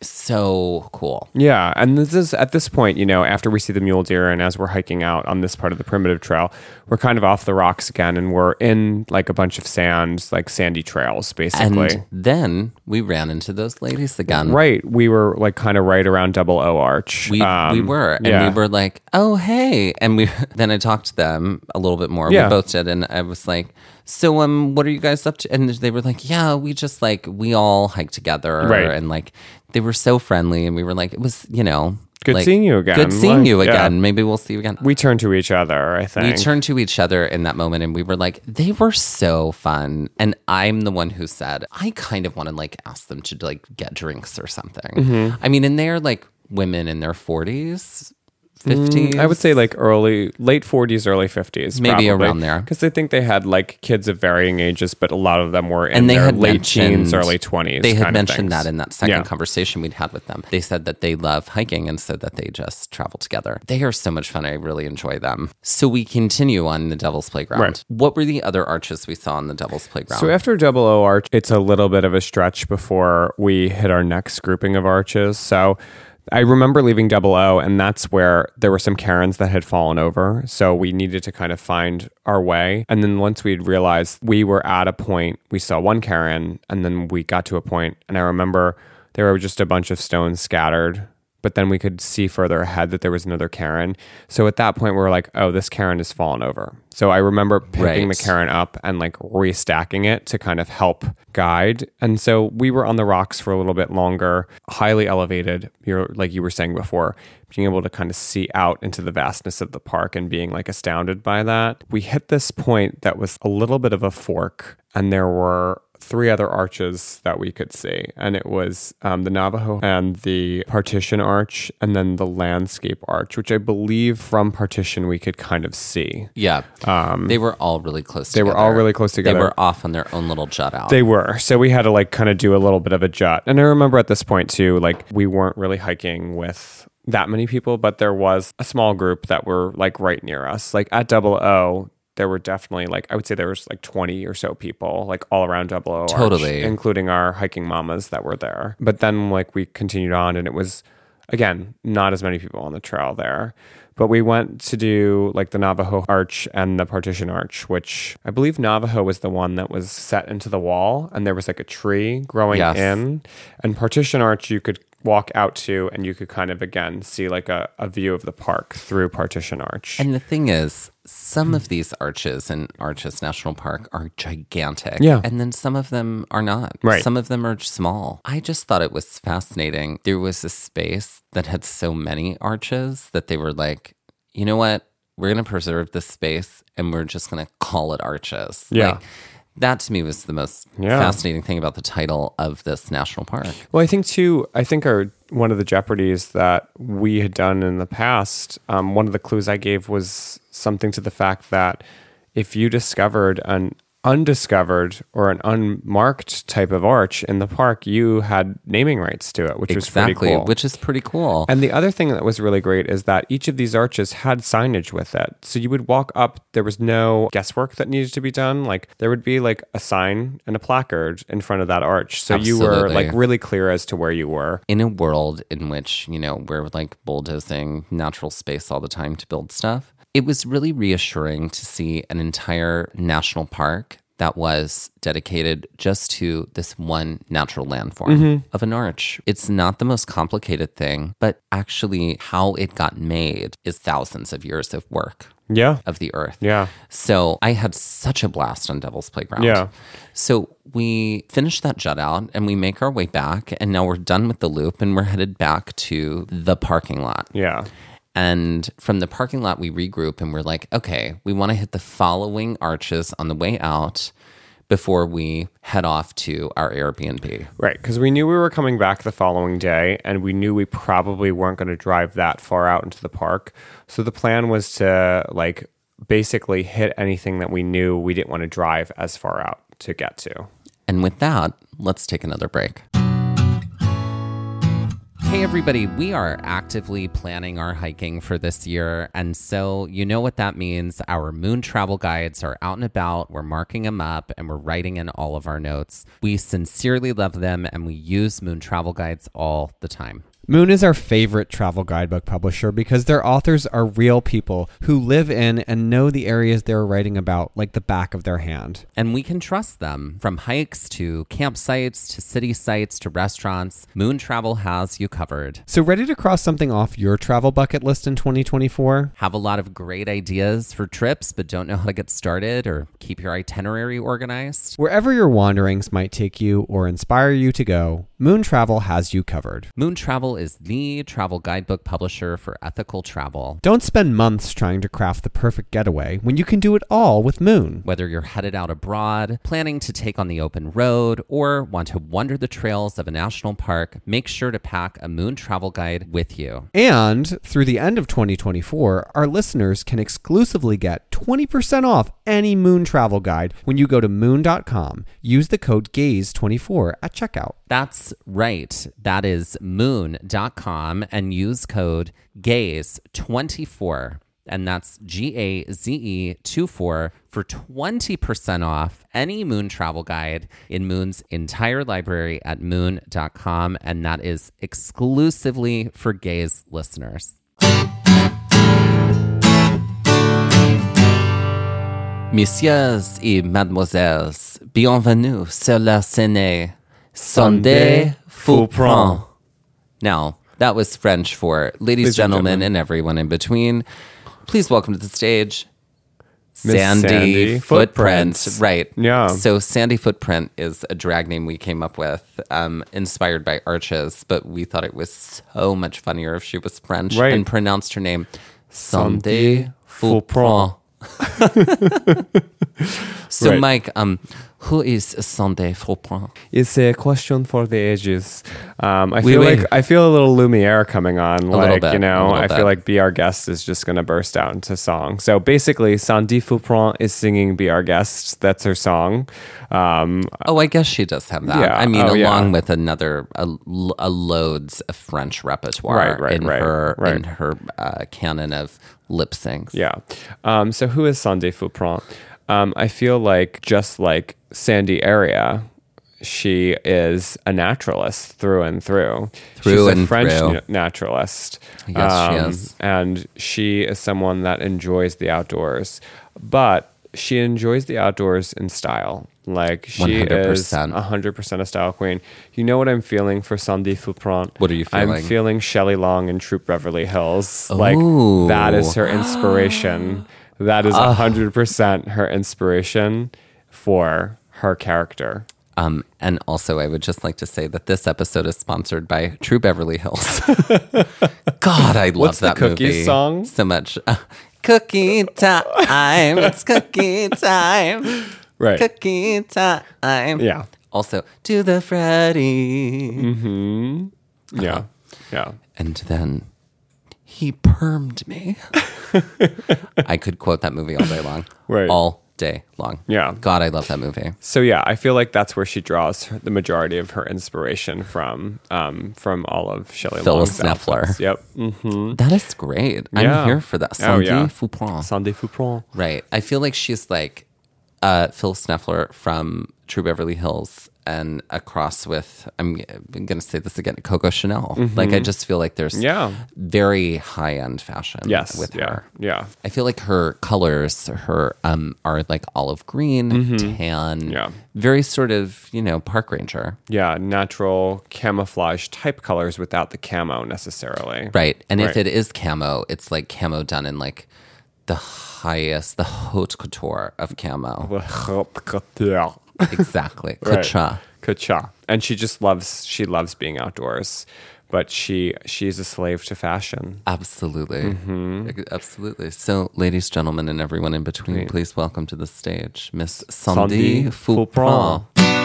so cool. Yeah. And this is at this point, after we see the mule deer and as we're hiking out on this part of the primitive trail, we're kind of off the rocks again and we're in like a bunch of sands, like sandy trails, basically. And then we ran into those ladies again. Right. We were like kind of right around Double O Arch. We were. And we were like, oh, hey. And then I talked to them a little bit more. Yeah. We both did. And I was like, so what are you guys up to? And they were like, yeah, we just like, we all hike together. Right. And like, they were so friendly. And we were like, it was, good like, seeing you again. Good seeing you again. Maybe we'll see you again. We turned to each other, I think. We turned to each other in that moment and we were like, they were so fun. And I'm the one who said, I kind of want to like ask them to like get drinks or something. Mm-hmm. I mean, and they're like women in their 40s. 50s? I would say like late 40s, early 50s. Maybe around there. Because I think they had like kids of varying ages, but a lot of them were in their late teens, early 20s. They had mentioned that in that second conversation we'd had with them. They said that they love hiking and so that they just travel together. They are so much fun. I really enjoy them. So we continue on the Devil's Playground. Right. What were the other arches we saw on the Devil's Playground? So after Double O Arch, it's a little bit of a stretch before we hit our next grouping of arches. So I remember leaving Double O, and that's where there were some cairns that had fallen over. So we needed to kind of find our way. And then once we'd realized we were at a point, we saw one cairn, and then we got to a point, and I remember there were just a bunch of stones scattered. But then we could see further ahead that there was another cairn. So at that point, we were like, oh, this cairn has fallen over. So I remember picking the cairn up and like restacking it to kind of help guide. And so we were on the rocks for a little bit longer, highly elevated, like you were saying before, being able to kind of see out into the vastness of the park and being like astounded by that. We hit this point that was a little bit of a fork, and there were 3 other arches that we could see, and it was the Navajo and the Partition Arch, and then the Landscape Arch, which I believe from Partition we could kind of see. Yeah, they were all really close together. They were all really close together. They were off on their own little jut out. They were. So we had to like kind of do a little bit of a jut. And I remember at this point too, like we weren't really hiking with that many people, but there was a small group that were like right near us. Like at Double O, there were definitely like, I would say there was like 20 or so people like all around Double O Arch, totally, including our hiking mamas that were there. But then like we continued on and it was, again, not as many people on the trail there. But we went to do like the Navajo Arch and the Partition Arch, which I believe Navajo was the one that was set into the wall and there was like a tree growing in. And Partition Arch you could walk out to and you could kind of again see like a view of the park through Partition Arch. And the thing is, some of these arches in Arches National Park are gigantic. Yeah. And then some of them are not. Right. Some of them are small. I just thought it was fascinating. There was a space that had so many arches that they were like, you know what? We're going to preserve this space and we're just going to call it Arches. Yeah. Like, that to me was the most fascinating thing about the title of this national park. Well, I think one of the jeopardies that we had done in the past, one of the clues I gave was something to the fact that if you discovered an undiscovered or an unmarked type of arch in the park, you had naming rights to it, which was pretty cool. Which is pretty cool. And the other thing that was really great is that each of these arches had signage with it. So you would walk up, there was no guesswork that needed to be done. Like there would be like a sign and a placard in front of that arch. So you were like really clear as to where you were. In a world in which, you know, we're like bulldozing natural space all the time to build stuff, it was really reassuring to see an entire national park that was dedicated just to this one natural landform of an arch. It's not the most complicated thing, but actually how it got made is thousands of years of work. Of the earth. So I had such a blast on Devil's Playground. So we finished that jut out and we make our way back, and now we're done with the loop and we're headed back to the parking lot. And from the parking lot, we regroup and we're like, okay, we want to hit the following arches on the way out before we head off to our Airbnb. Right, because we knew we were coming back the following day and we knew we probably weren't going to drive that far out into the park. So the plan was to like basically hit anything that we knew we didn't want to drive as far out to get to. And with that, let's take another break. Hey everybody, we are actively planning our hiking for this year, and so you know what that means. Our Moon travel guides are out and about, we're marking them up, and we're writing in all of our notes. We sincerely love them, and we use Moon travel guides all the time. Moon is our favorite travel guidebook publisher because their authors are real people who live in and know the areas they're writing about like the back of their hand. And we can trust them. From hikes to campsites to city sites to restaurants, Moon Travel has you covered. So ready to cross something off your travel bucket list in 2024? Have a lot of great ideas for trips but don't know how to get started or keep your itinerary organized? Wherever your wanderings might take you or inspire you to go, Moon Travel has you covered. Moon Travel is the travel guidebook publisher for ethical travel. Don't spend months trying to craft the perfect getaway when you can do it all with Moon. Whether you're headed out abroad, planning to take on the open road, or want to wander the trails of a national park, make sure to pack a Moon travel guide with you. And through the end of 2024, our listeners can exclusively get 20% off any Moon travel guide when you go to moon.com. Use the code GAZE24 at checkout. That's right. That is moon.com and use code GAZE24. And that's GAZE24 for 20% off any Moon travel guide in Moon's entire library at moon.com. And that is exclusively for Gaze listeners. Messieurs et mademoiselles, bienvenue sur la scène. Sunday Foupron. Now, that was French for ladies, gentlemen, and everyone in between. Please welcome to the stage, Sandy Footprint. Right. Yeah. So Sandy Footprint is a drag name we came up with, inspired by Arches, but we thought it was so much funnier if she was French and pronounced her name Sunday Foupron. So, Mike, who is Sunday Foupron? It's a question for the ages. I feel a little Lumiere coming on. Like, you know, I feel like Be Our Guest is just going to burst out into song. So basically, Sandy Foupron is singing Be Our Guest. That's her song. I guess she does have that. Yeah. I mean, along with a loads of French repertoire in her canon of lip syncs. Yeah. So who is Sandy Foupron? I feel like just like Sandy Area she is a naturalist through and through. Through She's and a French through. Naturalist. Yes, she is. And she is someone that enjoys the outdoors, but she enjoys the outdoors in style. Like she 100%. is 100% a style queen. You know what I'm feeling for Sandy Foupron? What are you feeling? I'm feeling Shelley Long in Troop Beverly Hills. Ooh. Like that is her inspiration. That is 100% her inspiration for her character. And also, I would just like to say that this episode is sponsored by True Beverly Hills. God, I love What's that the Cookies movie song? so much. Cookie time. It's cookie time. Right. Cookie time. Yeah. Also, to the Freddy. Yeah. Yeah. And then he permed me. I could quote that movie all day long. Right. All day long. Yeah. God, I love that movie. So yeah, I feel like that's where she draws the majority of her inspiration from all of Shelley Phyllis Long's Sneffler. outfits. Yep. Mm-hmm. That is great. Yeah. I'm here for that. Oh, Sandy yeah. Foupron. Sandy Foupron. Right. I feel like she's like Phil Sneffler from True Beverly Hills and a cross with, I'm going to say this again, Coco Chanel. Like, I just feel like there's very high-end fashion with her. Yeah. I feel like her colors are like olive green, tan, very sort of, park ranger. Yeah. Natural camouflage type colors without the camo necessarily. Right. And if Right. it is camo, it's like camo done in like the haute couture of camo. Exactly. Right. Couture. Couture. And she loves being outdoors, but she's a slave to fashion. Absolutely. Absolutely. So, ladies, gentlemen, and everyone in between, please welcome to the stage Miss Sandy Foupron.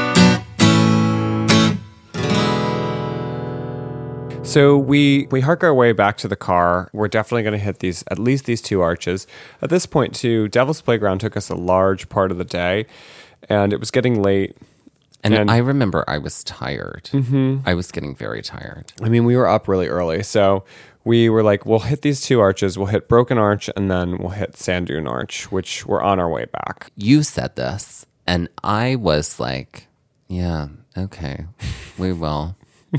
So we hark our way back to the car. We're definitely going to hit at least these two arches. At this point, too, Devil's Playground took us a large part of the day, and it was getting late. And I remember I was tired. I was getting very tired. I mean, we were up really early, so we were like, we'll hit these two arches. We'll hit Broken Arch, and then we'll hit Sand Dune Arch, which we're on our way back. You said this, and I was like, yeah, okay, we will.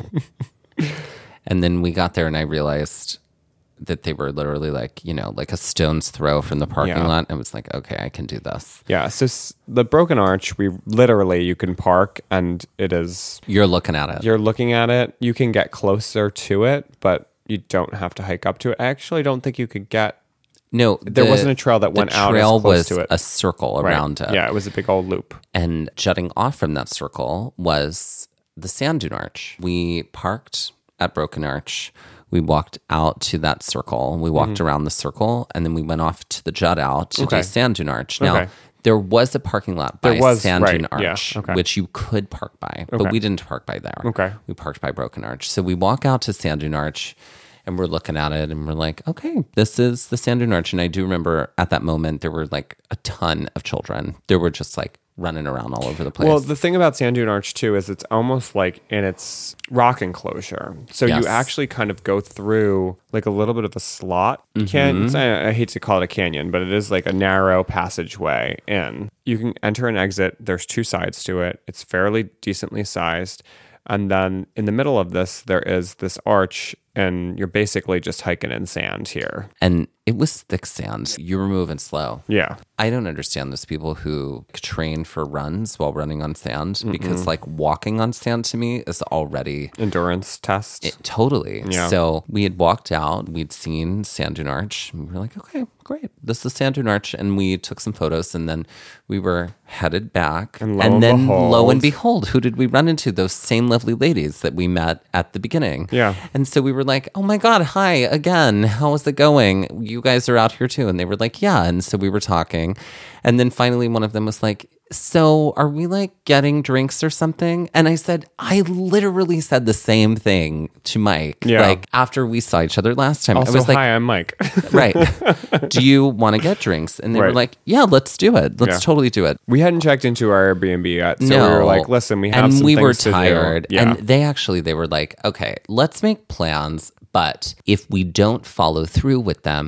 And then we got there, and I realized that they were literally like, like a stone's throw from the parking lot. And it was like, okay, I can do this. Yeah, so the Broken Arch, you can park, and it is... You're looking at it. You're looking at it. You can get closer to it, but you don't have to hike up to it. I actually don't think you could get... No, there wasn't a trail that went out as trail close was to it. a circle around it. Yeah, it was a big old loop. And jutting off from that circle was the Sand Dune Arch. We parked at Broken Arch. We walked out to that circle. We walked around the circle, and then we went off to the jut out to do Sand Dune Arch. Now, there was a parking lot by Sand Dune Arch, which you could park by, but we didn't park by there. Okay. We parked by Broken Arch. So we walk out to Sand Dune Arch, and we're looking at it, and we're like, okay, this is the Sand Dune Arch. And I do remember at that moment, there were like a ton of children. There were just like running around all over the place. Well, the thing about Sand Dune Arch, too, is it's almost like in its rock enclosure. So you actually kind of go through like a little bit of a slot. I hate to call it a canyon, but it is like a narrow passageway in. You can enter and exit. There's two sides to it. It's fairly decently sized. And then in the middle of this, there is this arch, and you're basically just hiking in sand here. And it was thick sand. You were moving slow. Yeah. I don't understand those people who train for runs while running on sand because like walking on sand to me is already endurance test. Totally. Yeah. So we had walked out, we'd seen Sand Dune Arch, and we were like, okay, great. This is Sand Dune Arch. And we took some photos, and then we were headed back. And lo and behold, who did we run into? Those same lovely ladies that we met at the beginning. Yeah. And so we were like, oh my God, hi again. How is it going? You guys are out here too. And they were like, yeah. And so we were talking. And then finally one of them was like, so are we like getting drinks or something? And I said, I literally said the same thing to Mike. Yeah. Like after we saw each other last time. Also, I was like, hi, I'm Mike. right. Do you want to get drinks? And they were Right. like, yeah, let's do it. Let's totally do it. We hadn't checked into our Airbnb yet. So No. we were like, listen, we have and some we were things to do. tired. Yeah. And they were like, okay, let's make plans. But if we don't follow through with them,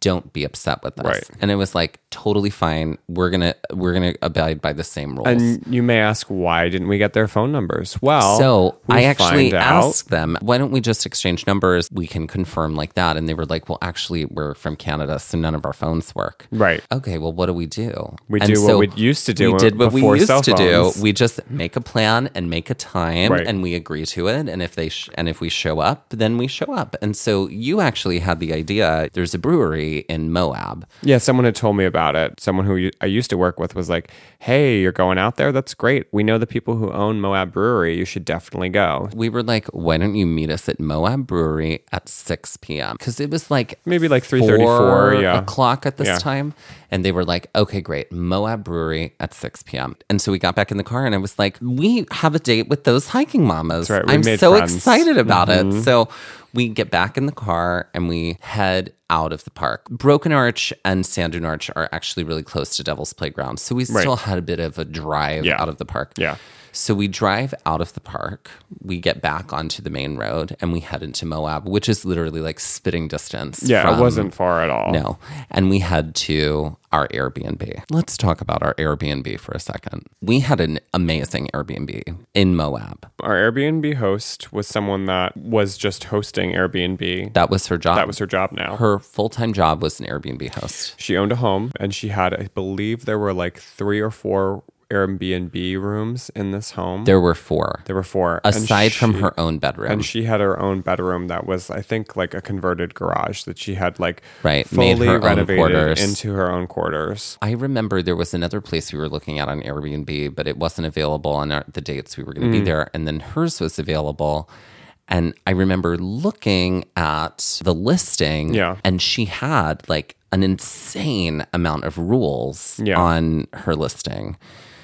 don't be upset with us. Right. And it was like, totally fine. We're gonna abide by the same rules. And you may ask, why didn't we get their phone numbers? Well, so we I actually find out- asked them, why don't we just exchange numbers? We can confirm like that. And they were like, well, actually, we're from Canada, so none of our phones work. Right. Okay, well, what do we do? We And do what we used to do We did what we before used cell to do. phones. We just make a plan and make a time, Right. and we agree to it. And if if we show up, then we show up. And so you actually had the idea. There's a brewery in Moab. Yeah, someone had told me about it. Someone who I used to work with was like, hey, you're going out there? That's great. We know the people who own Moab Brewery. You should definitely go. We were like, why don't you meet us at Moab Brewery at 6 p.m.? Because it was like Maybe like 3:34, yeah. o'clock at this Yeah. time. And they were like, okay, great. Moab Brewery at 6 p.m. And so we got back in the car and I was like, we have a date with those hiking mamas. That's right. We I'm made so friends. Mm-hmm. excited about it. So we get back in the car and we head out of the park. Broken Arch and Sand Dune Arch are actually really close to Devil's Playground. So we still had a bit of a drive Yeah. out of the park. Yeah. So we drive out of the park, we get back onto the main road, and we head into Moab, which is literally like spitting distance. Yeah, from- it wasn't far at all. No. And we head to our Airbnb. Let's talk about our Airbnb for a second. We had an amazing Airbnb in Moab. Our Airbnb host was someone that was just hosting Airbnb. That was her job. That was her job now. Her full-time job was an Airbnb host. She owned a home and she had, I believe there were like 3 or 4 Airbnb rooms in this home. There were 4. There were 4. And Aside from she- her own bedroom. And she had her own bedroom that was, I think, like a converted garage that she had like Right, made fully her own renovated quarters. into her own quarters. I remember there was another place we were looking at on Airbnb, but it wasn't available on the dates we were going to be there. And then hers was available. And I remember looking at the listing, Yeah. and she had like an insane amount of rules Yeah. on her listing.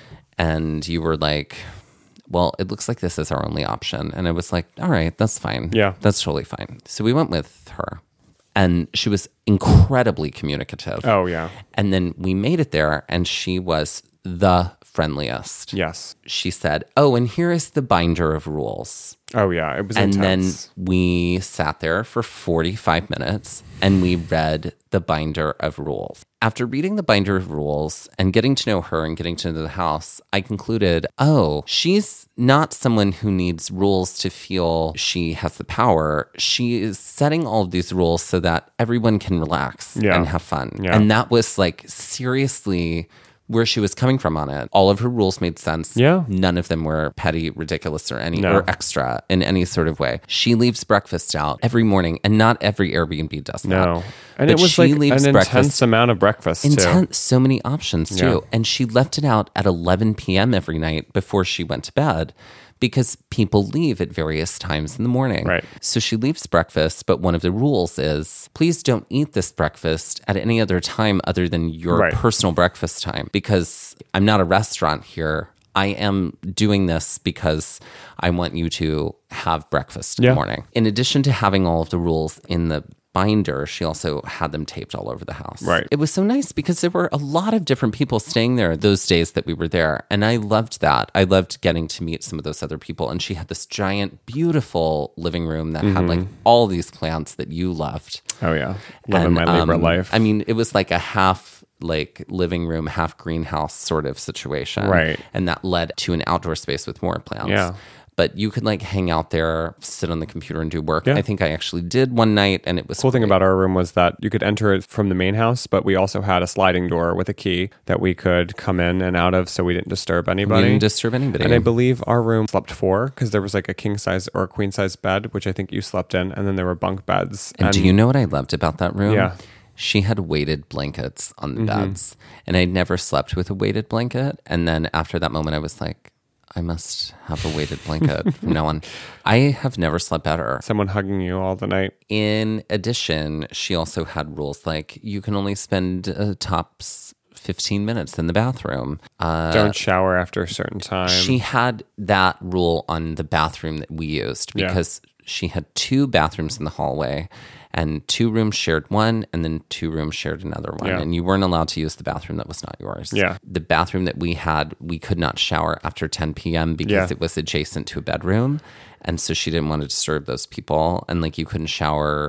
And you were like, well, it looks like this is our only option. And I was like, all right, that's fine. Yeah. That's totally fine. So we went with her. And she was incredibly communicative. Oh, yeah. And then we made it there, and she was the friendliest. Yes. She said, oh, and here is the binder of rules. Oh, yeah. It was And intense. then we sat there for 45 minutes and we read the binder of rules. After reading the binder of rules and getting to know her and getting to know the house, I concluded, oh, she's not someone who needs rules to feel she has the power. She is setting all of these rules so that everyone can relax Yeah. and have fun. Yeah. And that was like seriously where she was coming from on it. All of her rules made sense. Yeah. None of them were petty, ridiculous, or No. or extra in any sort of way. She leaves breakfast out every morning, and not every Airbnb does that. No. And But it was she like an leaves intense amount of breakfast, too. So many options too. Yeah. And she left it out at 11 p.m. every night before she went to bed because people leave at various times in the morning. Right. So she leaves breakfast, but one of the rules is please don't eat this breakfast at any other time other than your Right. personal breakfast time because I'm not a restaurant here. I am doing this because I want you to have breakfast in Yeah. the morning. In addition to having all of the rules in the binder, she also had them taped all over the house. Right. It was so nice because there were a lot of different people staying there those days that we were there. And I loved that. I loved getting to meet some of those other people. And she had this giant, beautiful living room that had like all these plants that you loved. Oh, yeah. Living my Libra life. I mean, it was like a half like living room, half greenhouse sort of situation. Right. And that led to an outdoor space with more plants. Yeah. But you could like hang out there, sit on the computer and do work. Yeah. I think I actually did one night and it was cool thing great. about our room was that you could enter it from the main house, but we also had a sliding door with a key that we could come in and out of so we didn't disturb anybody. We didn't disturb anybody. And I believe our room slept 4 because there was like a king size or a queen size bed, which I think you slept in, and then there were bunk beds. And do you know what I loved about that room? Yeah. She had weighted blankets on the beds. And I'd never slept with a weighted blanket. And then after that moment, I was like, I must have a weighted blanket from now on. I have never slept better. someone hugging you all the night? In addition, she also had rules like you can only spend tops 15 minutes in the bathroom. Don't shower after a certain time. She had that rule on the bathroom that we used Yeah. because she had 2 bathrooms in the hallway and 2 rooms shared one and then 2 rooms shared another one. Yeah. And you weren't allowed to use the bathroom that was not yours. Yeah. The bathroom that we had, we could not shower after 10 p.m. because Yeah. it was adjacent to a bedroom. And so she didn't want to disturb those people. And like you couldn't shower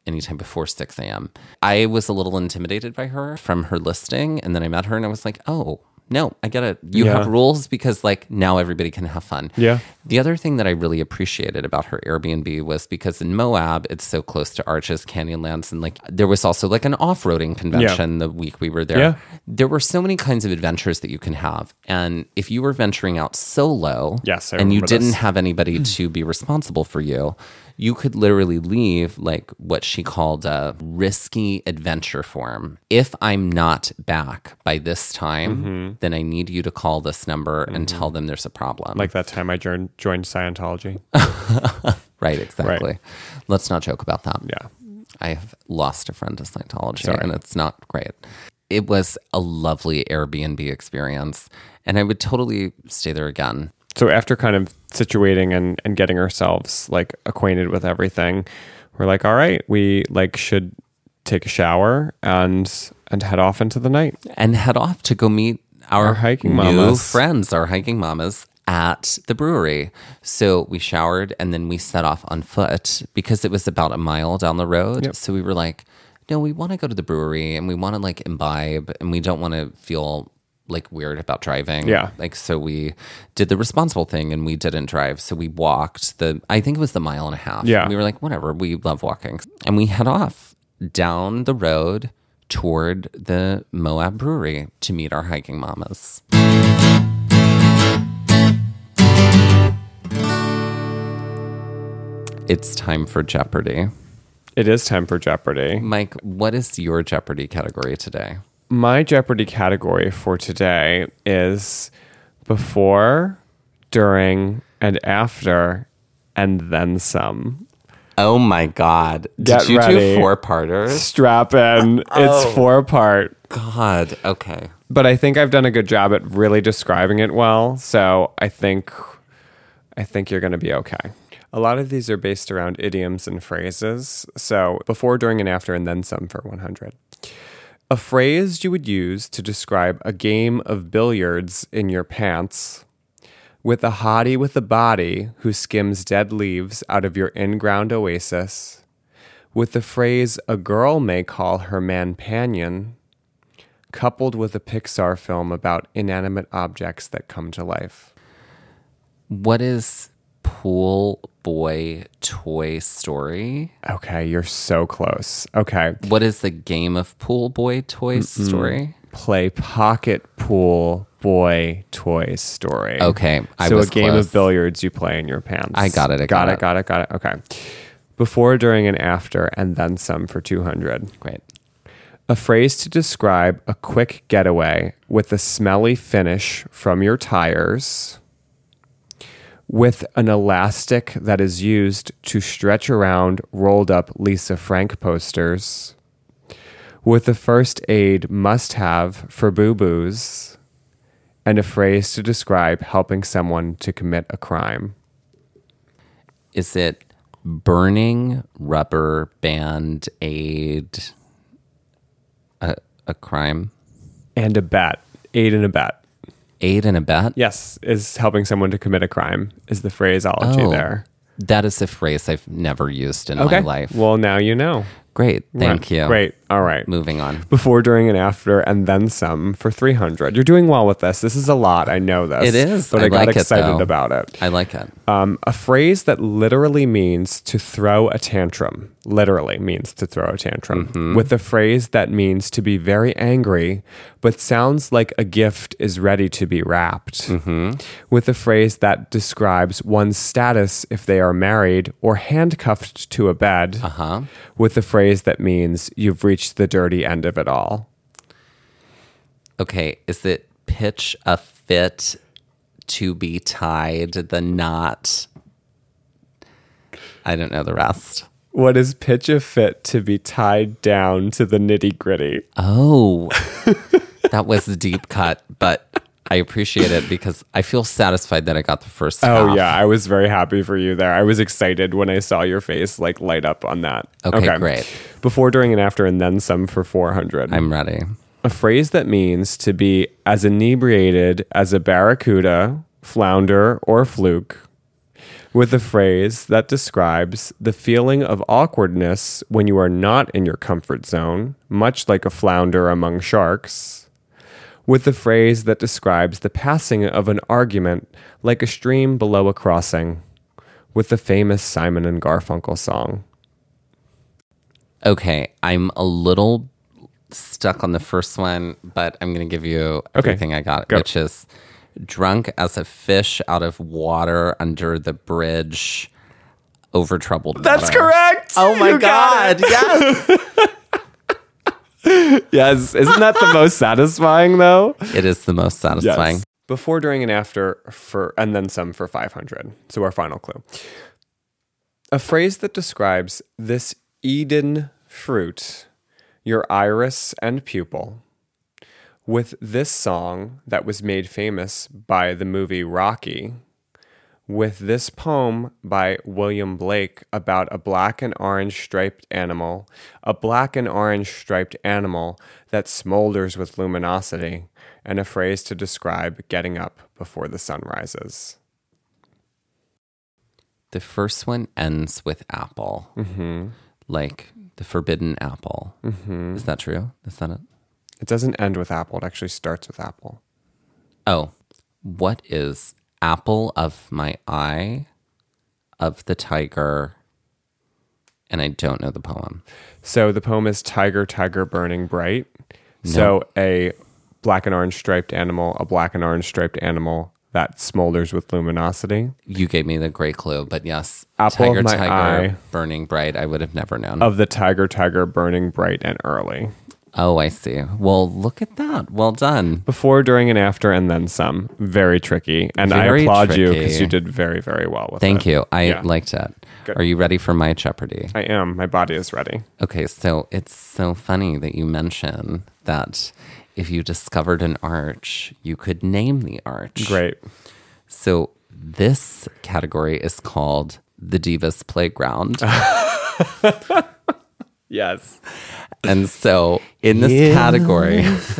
anytime before 6 a.m. I was a little intimidated by her from her listing. And then I met her and I was like, oh, no, I get it. You have rules because like now everybody can have fun. Yeah. The other thing that I really appreciated about her Airbnb was because in Moab, it's so close to Arches, Canyonlands, and like there was also like an off-roading convention the week we were there. Yeah. There were so many kinds of adventures that you can have. And if you were venturing out solo Yes, I and you remember didn't this. have anybody to be responsible for you, you could literally leave like what she called a risky adventure form. If I'm not back by this time, then I need you to call this number and tell them there's a problem. Like that time I joined Scientology. Right, exactly. Right. Let's not joke about that. Yeah. I have lost a friend to Scientology Sorry. and it's not great. It was a lovely Airbnb experience and I would totally stay there again. So after kind of situating and getting ourselves like acquainted with everything, we're like, all right, we like should take a shower and head off into the night. And head off to go meet our hiking new mamas. friends, our hiking mamas at the brewery. So we showered and then we set off on foot because it was about a mile down the road. Yep. So we were like, no, we want to go to the brewery and we want to like imbibe and we don't want to feel like weird about driving. Yeah. Like, so we did the responsible thing and we didn't drive. So we walked I think it was the 1.5 miles. Yeah. And we were like, whatever, we love walking. And we head off down the road toward the Moab Brewery to meet our hiking mamas. It's time for Jeopardy. It is time for Jeopardy. Mike, what is your Jeopardy category today? My Jeopardy category for today is before, during, and after, and then some. Oh my God. Get Did you ready. do 4-parters? Strap in. It's 4-part. God. Okay. But I think I've done a good job at really describing it well. So I think you're going to be okay. A lot of these are based around idioms and phrases. So before, during, and after, and then some for 100. A phrase you would use to describe a game of billiards in your pants with a hottie with a body who skims dead leaves out of your in-ground oasis, with the phrase a girl may call her manpanion, coupled with a Pixar film about inanimate objects that come to life. What is Pool Boy Toy Story? Okay, you're so close. Okay. What is the game of Pool Boy Toy Story? Play Pocket Pool Boy Toy Story. Okay, I so was a game close. of billiards you play in your pants. I got it. Got it. Okay. Before, during, and after, and then some for 200. Great. A phrase to describe a quick getaway with a smelly finish from your tires, with an elastic that is used to stretch around rolled up Lisa Frank posters, with a first aid must-have for boo-boos, and a phrase to describe helping someone to commit a crime. Is it burning rubber band aid a crime? And a bet. Aid and a bet. Aid and a bet? Yes, is helping someone to commit a crime is the phraseology Oh. there. That is a phrase I've never used in my life. Well, now you know. Great. Thank you. Great. All right. Moving on. Before, during, and after, and then some for 300. You're doing well with this. This is a lot. I know this. It is. But I I got like it, excited though. about it. I like it. A phrase that literally means to throw a tantrum. Literally means to throw a tantrum. With a phrase that means to be very angry, but sounds like a gift is ready to be wrapped. With a phrase that describes one's status if they are married or handcuffed to a bed. With a phrase that means you've reached the dirty end of it all. Okay. Is it pitch a fit to be tied the knot? I don't know the rest. What is pitch a fit to be tied down to the nitty gritty? Oh, that was a deep cut, but I appreciate it because I feel satisfied that I got the first half. Oh yeah, I was very happy for you there. I was excited when I saw your face like light up on that. Okay, great. Before, during, and after, and then some for 400. I'm ready. A phrase that means to be as inebriated as a barracuda, flounder, or fluke, with a phrase that describes the feeling of awkwardness when you are not in your comfort zone, much like a flounder among sharks. With the phrase that describes the passing of an argument like a stream below a crossing, with the famous Simon and Garfunkel song. Okay, I'm a little stuck on the first one, but I'm going to give you everything I got, Go. which is drunk as a fish out of water under the bridge over troubled water. That's correct! Oh my You got God, yes! Yes, isn't that the most satisfying though? It is the most satisfying. Yes. Before, during, and after and then some for 500. So our final clue. A phrase that describes this Eden fruit, your iris and pupil, with this song that was made famous by the movie Rocky, with this poem by William Blake about a black and orange striped animal, a black and orange striped animal that smolders with luminosity, and a phrase to describe getting up before the sun rises. The first one ends with apple, like the forbidden apple. Is that true? Is that it? It doesn't end with apple. It actually starts with apple. Oh, what is apple of my eye, of the tiger, and I don't know the poem. So the poem is Tiger, Tiger, Burning Bright. So a black and orange striped animal, a black and orange striped animal that smolders with luminosity. You gave me the great clue, but yes, Apple tiger, of my tiger, eye. burning bright. I would have never known. Of the Tiger, Tiger, Burning Bright and Early. Oh, I see. Well, look at that. Well done. Before, during, and after, and then some. Very tricky. And Very I applaud you tricky. because you did very, very well with it. Thank you. I Yeah. liked it. Good. Are you ready for my Jeopardy? I am. My body is ready. Okay, so it's so funny that you mention that if you discovered an arch, you could name the arch. Great. So this category is called the Divas Playground. Yes. And so in this category,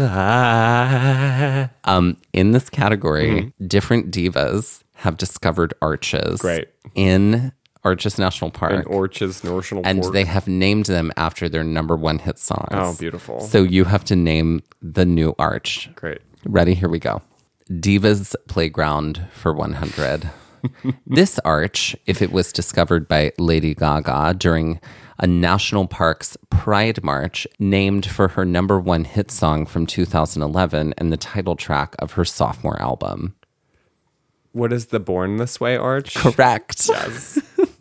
different divas have discovered arches. Great. In Arches National Park. And Orches National And Park. they have named them after their number one hit songs. Oh, beautiful. So you have to name the new arch. Great. Ready? Here we go. Divas Playground for 100. This arch, if it was discovered by Lady Gaga during a national park's Pride March, named for her number one hit song from 2011 and the title track of her sophomore album. What is the Born This Way arch? Correct. Yes.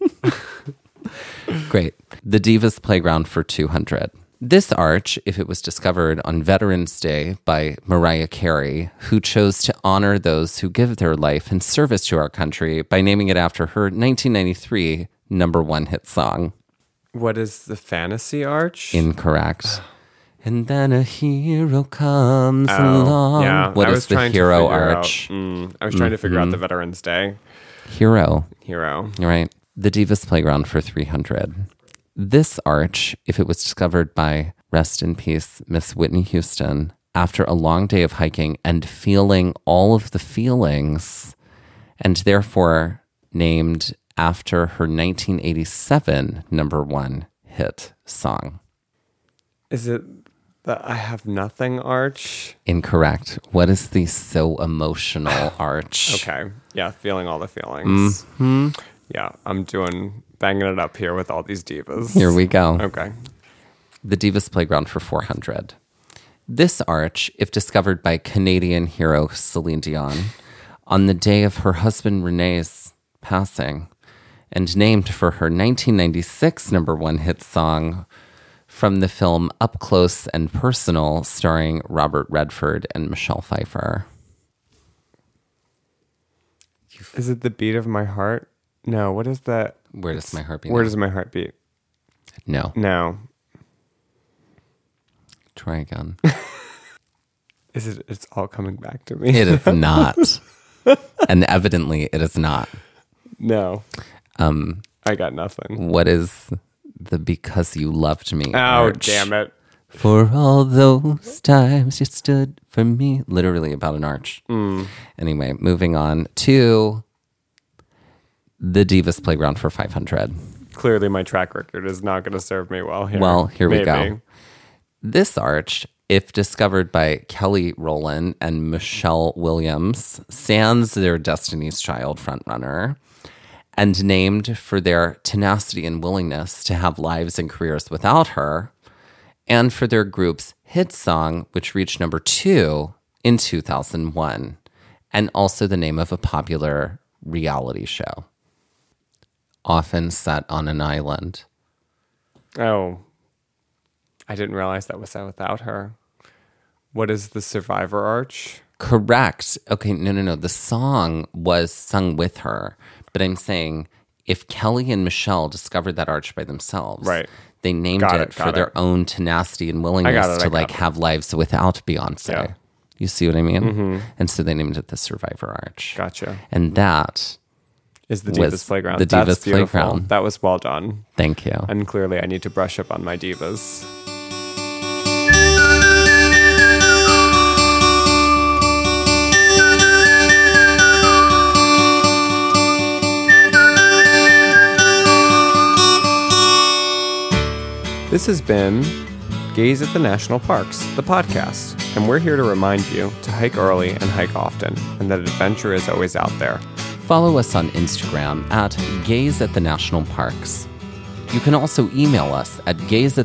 Great. The Divas Playground for 200. This arch, if it was discovered on Veterans Day by Mariah Carey, who chose to honor those who give their life in service to our country by naming it after her 1993 number one hit song. What is the Fantasy arch? Incorrect. And then a hero comes along. Yeah. What I is was the trying to hero figure out- arch? I was trying to figure out the Veterans Day Hero. hero. Right. The Divas Playground for 300. This arch, if it was discovered by, rest in peace, Miss Whitney Houston, after a long day of hiking and feeling all of the feelings, and therefore named after her 1987 number one hit song. Is it the I Have Nothing arch? Incorrect. What is the so emotional arch? Okay. Yeah, feeling all the feelings. Mm-hmm. Yeah, I'm banging it up here with all these divas. Here we go. Okay. The Divas Playground for 400. This arch, if discovered by Canadian hero Celine Dion on the day of her husband Renee's passing, and named for her 1996 number one hit song from the film Up Close and Personal, starring Robert Redford and Michelle Pfeiffer. Is it The Beat of My Heart? No, what is that? Where does my heart beat? Where does my heart beat? No. No. Try again. Is it? It's all coming back to me. It is not. And evidently it is not. No. I got nothing. What is the Because You Loved Me Oh, arch? damn it. For all those times you stood for me. Literally about an arch. Anyway, moving on to the Divas Playground for 500. Clearly, my track record is not going to serve me well here. Well, here we Maybe. go. This arch, if discovered by Kelly Rowland and Michelle Williams, sans their Destiny's Child frontrunner, and named for their tenacity and willingness to have lives and careers without her, and for their group's hit song, which reached number 2 in 2001, and also the name of a popular reality show, often set on an island. Oh, I didn't realize that was without her. What is the Survivor Arch? Correct. Okay, no. The song was sung with her, but I'm saying if Kelly and Michelle discovered that arch by themselves, right, they named it for their own tenacity and willingness to have lives without Beyonce. Yeah. You see what I mean? Mm-hmm. And so they named it the Survivor Arch. Gotcha. And that is the Divas Playground. The Divas That's beautiful. Playground. That was well done. Thank you. And clearly I need to brush up on my divas. This has been Gaze at the National Parks, the podcast, and we're here to remind you to hike early and hike often, and that adventure is always out there. Follow us on Instagram at Gaze at the National Parks. You can also email us at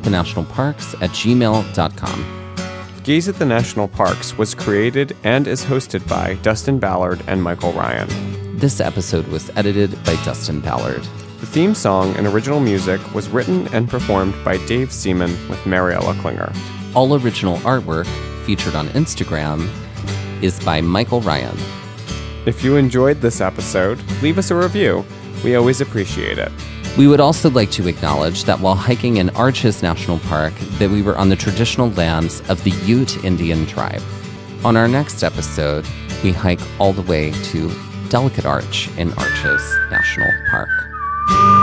gazeatthenationalparks@gmail.com. Gaze at the National Parks was created and is hosted by Dustin Ballard and Michael Ryan. This episode was edited by Dustin Ballard. The theme song and original music was written and performed by Dave Seaman with Mariella Klinger. All original artwork featured on Instagram is by Michael Ryan. If you enjoyed this episode, leave us a review. We always appreciate it. We would also like to acknowledge that while hiking in Arches National Park, that we were on the traditional lands of the Ute Indian tribe. On our next episode, we hike all the way to Delicate Arch in Arches National Park.